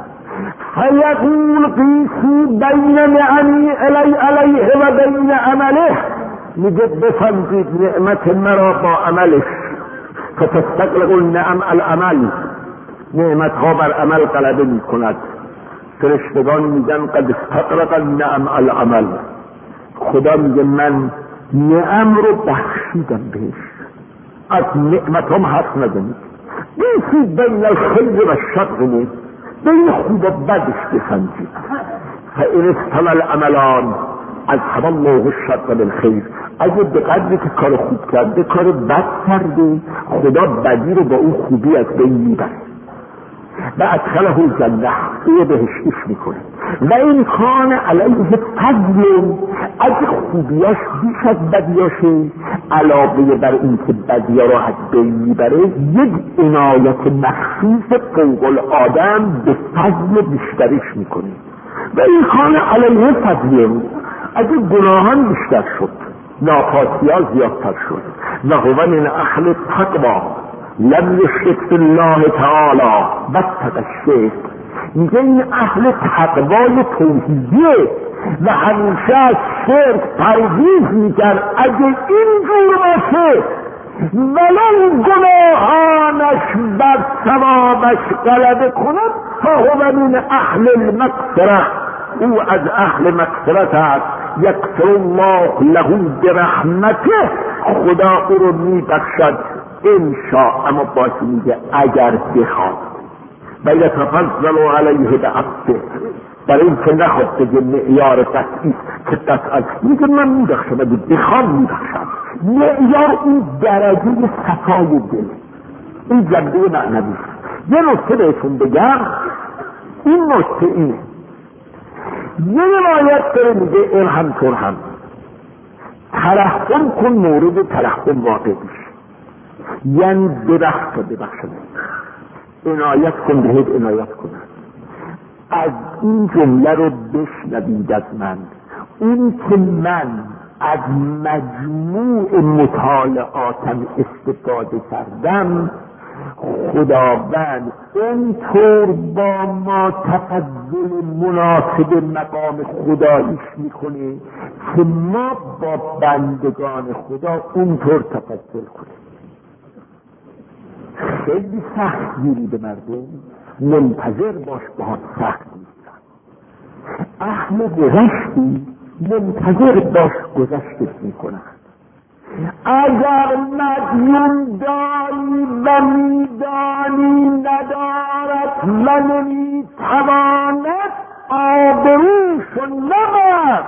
فیقول قیسی بین نعمی علیه و بین عمله، میگه بسنجید نعمت مرا با عملش، فتستغرق النعم العمل، نعمت ها بر عمل غلبه میکند. فرشتگان میگن قد استغرق النعم العمل، خدا میگه من نعم رو بخشیدم بهش، از نعمتام حرف نزنید، بیسی بین الخیر و شر نیست، بین خوب و بدش بسنجید. فان استوى العملان اذهب الله الشر بالخیر، اگه به قدری که کار خوب کرده کار بد کرده، خدا بدی رو با اون خوبی از بین میبره و ادخله الجنه، او بهشتش میکنه. و این کان علیه فضل، اگه خوبیاش بیش از بدیاشه، علاوه بر این که بدیا را از بین میبره، یک عنایت مخصوص فوق العاده به فضل بیشترش میکنه. و این کان علیه فضل، اگه گناهان بیشتر شد، ناپاکی‌ها زیادتر شد، و هو من اهل تقوا لم یشرک بالله تعالی واتقى الشرک، میگه این اهل تقوای توحیدیه و همیشه از شرک پرهیز میکرد. اگه این جور باشه ولو گناهانش بر ثوابش غلبه کند، فهو من اهل المغفرة، او از اهل مغفرت است. یغفر الله له برحمته، خدا او رو میبخشد انشاء، اما باشه میگه اگر بخواد. و یتفضل علیه بعبده، برای این که نخواد بگه معیار قطعی که قطعا میگه من میبخشم، اگه بخوام میبخشم. معیار این درجه صفای دل، این جنبه معنوی. یه نکته بهتون بگم، این نکته اینه، یه روایت داره میگه این همطور هم ترحم کن مورد ترحم واقع بشه، یعنی ببخشم، عنایت کن بهت عنایت کنم. از این جمله رو بشنوید از من، این که من از مجموع مطالعاتم استفاده کردم، خداوند اینطور با ما تفضل مناسب مقام خداییش میکنه که ما با بندگان خدا اونطور تفضل کنیم. خیلی سخت گیری به مردم، منتظر باش باهات سخت نیستن. اهل گذشتی منتظر باش گذشتش میکنن. اگر مدیون داری و میدانی ندارد و نمیتواند، آبروشو نبر،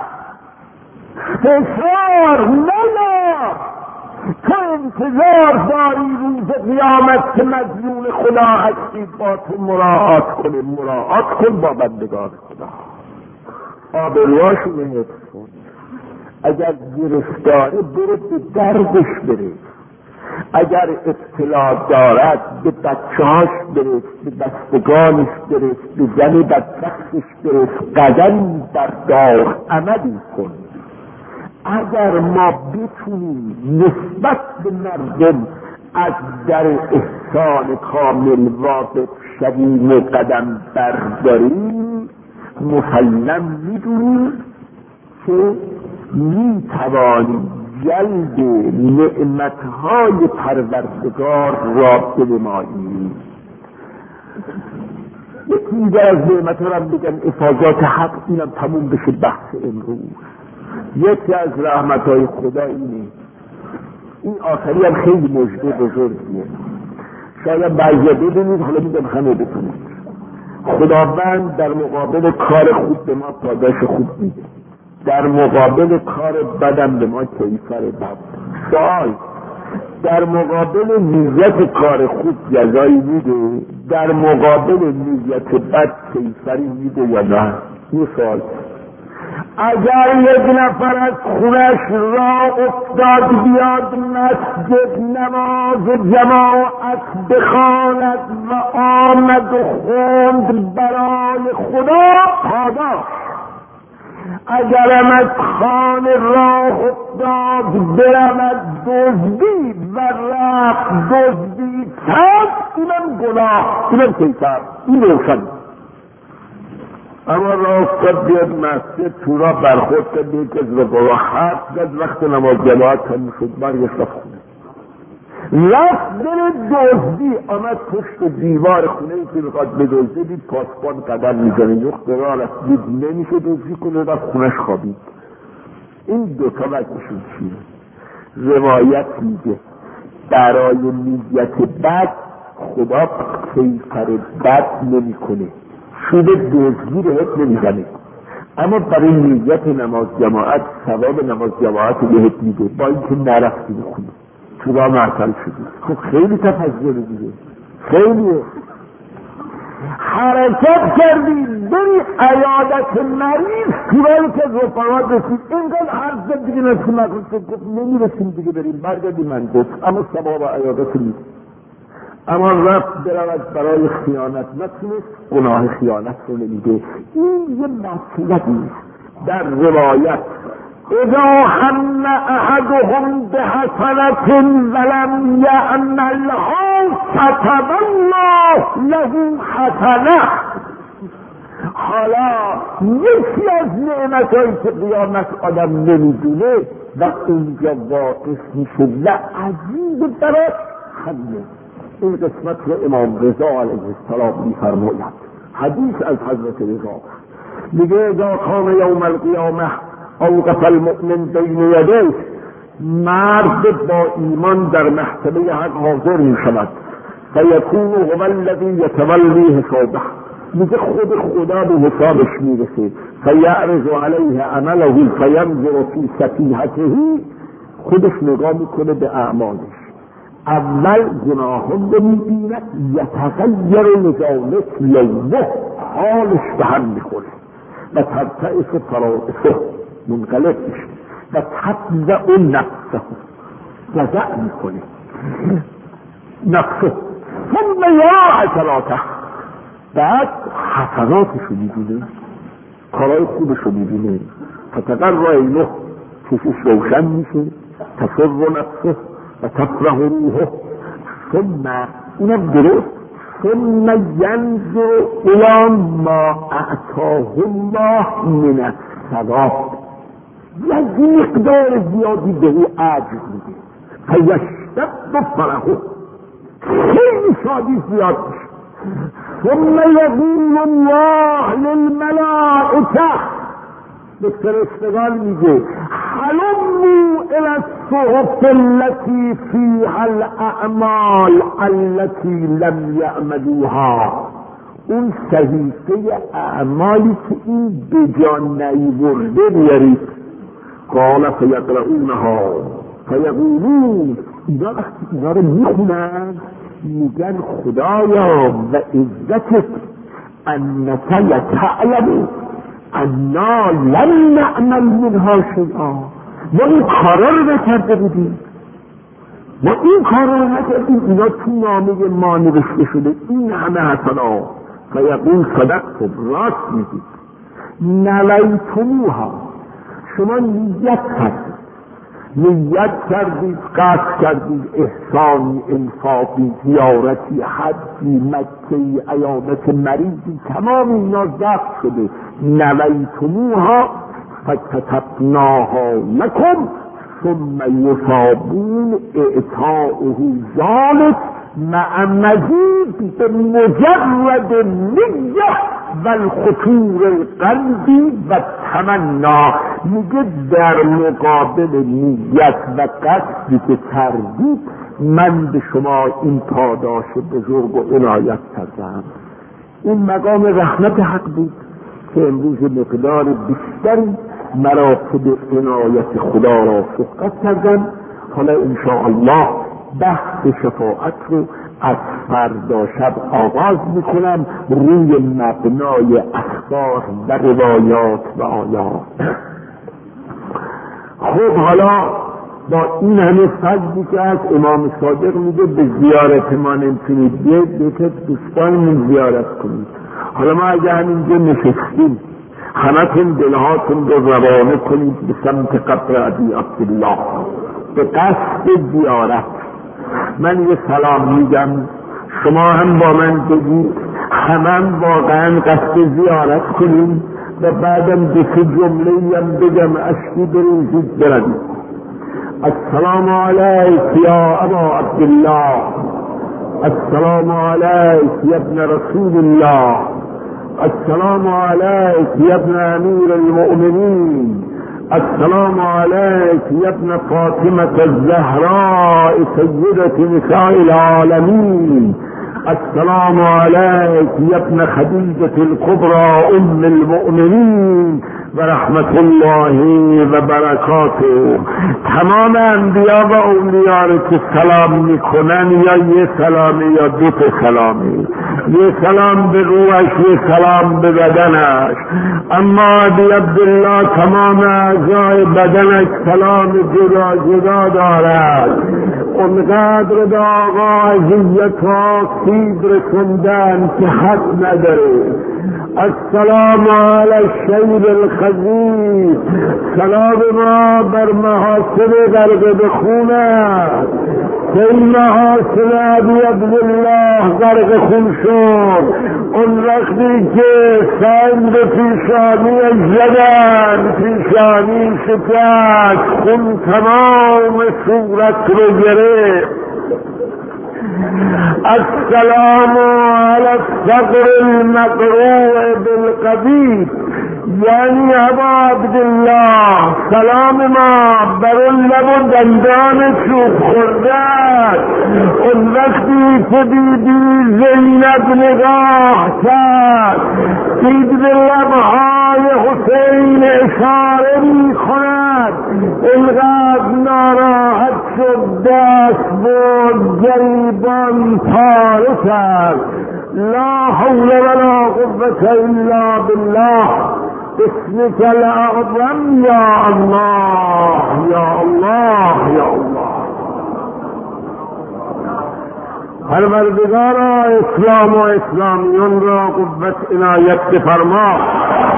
فشار ندار. تو انتظار داری روز قیامت که مدیون خدا هستی، با تو مراعات کن با بندگان خدا، آبروهاشو حفظ کن. اگر گرفتاره برو به دردش برس، اگر ابتلا دارد به بچه‌هاش برس، به بستگانش برس، به زن بدبختش برس، قدمی بردار، عملی کن. اگر ما بتونیم نسبت به مردم از در احسان کامل واقف شویم و قدم برداریم، مسلم میدونیم که میتوانیم جلب نعمتهای پروردگار را بنماییم. یکی دیگر از نعمتها را بگم، افاضات حق، اینم تموم بشه بحث امروز. یکی از رحمتهای خدا اینه، این آخری هم خیلی مژده بزرگیه، شاید بعضی بدونید، حالا میگم همه بتونید. خداوند در مقابل کار خوب به ما پاداش خوب میده، در مقابل کار بدم به ما کیفر بد. سوال، در مقابل نیت کار خوب جزایی میده، در مقابل نیت بد کیفری میده یا نه؟ این سوال. اگر یک نفر از خونش را افتاد بیاد مسجد نماز جماعت بخواند و آمد و خوند برای خدا، پاداش. اگرم از خانه راه افتاد برود دزدی و رفت دزدی کرد، اینم گناه، اینم کیفر، این روشن. اما راه افتاد بیاد مسجد، تو را برخورد کرد، یک از رفقا حرف زد، وقت نماز جماعت تموم شد، برگشت رفت خونه. رفت بره دزدی، آمد پشت دیوار خونه ای که میخواد بدزده، دید پاسبان قدم میزنه، یخت را رفت، دید نمیشه دزدی کنه، رفت خونش خوابید. این دوتا وجهشون چیه؟ روایت میگه برای نیت بد خدا کیفر بد نمیکنه، سود دزدی بهت نمیزنه، اما برای نیت نماز جماعت ثواب نماز جماعت بهت میده، با اینکه نرفتی بخونی، تو را معطل شدی. خب خیلی تفضل دیگه، خیلی حرکت کردی بری عیادت مریض، توایی که رفقات رسید اینقدر حرف زد دیگه نسیم اکن شد، گفت نمیرسیم دیگه بریم، برگردی من گفت اما ثواب عیادت میده. اما رفت برود برای خیانت نتونست، گناه خیانت رو نمیده. این یه مطلبی در روایت، اذا هم احدهم بحسنة ولم یعملها كتب الله له حسنة. حالا یکی از نعمتهایی که قیامت آدم نمیدونه و اونجا واقف میشه و عزیز برات همه. این قسمت رو امام رضا علیه السلام میفرماید، حدیث از حضرت رضا میگه اذا کان یوم القیامه اوقف المؤمن بین یدیه، مرد با ایمان در محکمه حق حاضر می شود، فیکون هو الذی یتولی حسابه، میگه خود خدا به حسابش میرسه، فیعرض علیه عمله فینظر فی صفیحته، خودش نگاه میکنه به اعمالش، اول گناهان رو میبینه، یتغیر نظامت یومه، حالش به هم میخوره و ترتعش فرائصه، منقلب میشه و تبدأ نفسه، جزع میکنه نفسه، ثم یرا حسناته، بعد حسناتشو میبینه، کارهای خوبشو میبینه، فتقر عینه، چشش روشن میشه، تسر نفسه و تفرح روحه، ثم اونم درست، ثم ینظر الی ما اعطاه الله من الثواب، یک مقدار زیادی به او اجر میده، فیشتد فرحه، خیلی شادی زیاد میشه، ثم یقول الله للملائکه، به فرشتگان میگه هلموا الی الصحف التي فيها الاعمال التي لم يعملوها، اون صحیفه اعمالی که این بجا نیورده بیارید. قال فیقرؤونها فیقولون، اینا وقتی اینا رو میخونن میگن خدایا و عزتت انک لتعلم انا لم نعمل منها شیئا، ما این کارا رو نکرده بودیم، ما این کارا رو نکردیم، اینا تو نامه ما نوشته شده، این همه حسنا. فیقول صدقتم، راست میگید، نویتموها، شما نیت کردید قصد کردید احسانی، انفاقی، زیارتی، حجی، مکه‌ای، عیادت مریضی، تمام اینا ضبط شده. نویتموها فکتبناها لکم ثم یصابون اعطاؤه ذلک مع مزید به مجرد نیه و الخطور القلبی و تمنا. میگه در مقابل نیت و قصدی که کردید من به شما این پاداش بزرگ و عنایت کردم. این مقام رحمت حق بود که امروز مقدار بیشتری مراتب عنایت خدا را صحبت کردم. حالا انشاءالله بحث شفاعت رو از فردا شب آغاز میکنم روی مبنای اخبار و روایات و آیات. خب حالا با این همه فضلی که از امام صادق میگه به زیارت ما نمیتونید بیاید، که دوستانمون زیارت کنید. حالا ما اگه همینجا نشستیم همتون دلهاتون رو روانه کنید به سمت قبر ابی عبدالله به قصد زیارت. من یه سلام میگم، شما هم با من بگید، همم واقعا قصد زیارت کنیم و بعدم دو سه جمله هم بگم اشکی بریزید بروید. السلام علیک یا ابا عبدالله، السلام علیک یا ابن رسول الله، السلام علیک یا ابن امیر المؤمنین، السلام علیک یا ابن فاطمة الزهراء سیدة نساء العالمین، السلام علیک یا ابن خدیجة الكبرى ام المؤمنین و رحمت الله و برکاته. تمام انبیا و اولیاء رو که سلام میکنن یا یه سلامی یا دو تا سلامی، یه سلام به روحش یه سلام به بدنش. اما ابی عبدالله تمام اعضای بدنش سلام جدا جدا دارد. اونقدر به آقا عزیت و سید رسوندن که حد نداره. السلام علی الشیب الخزیب، سلام ما بر محاسن غرق بخون است که این محاسن ابی عبدالله غرق خون شد. اون وقتی که سنگ پیشانی زدن، پیشانی شکست، خون تمام صورت رو گرفت. السلام على الصقر المقروع بالقبیب، یعنی ابا عبدالله سلام ما بر اون لب و دندان چوب خورده. اون وقتی که دیدی زینب نگاه کرد، دید به لبهای حسین اشاره می کند، اینقدر ناراحت شد دست بود گریبان پاره کرد. لا حول ولا قوة الا بالله، اسمك الاعظم یا الله یا الله یا الله. پروردگارا اسلام و اسلامیون را قوت عنایت بفرما.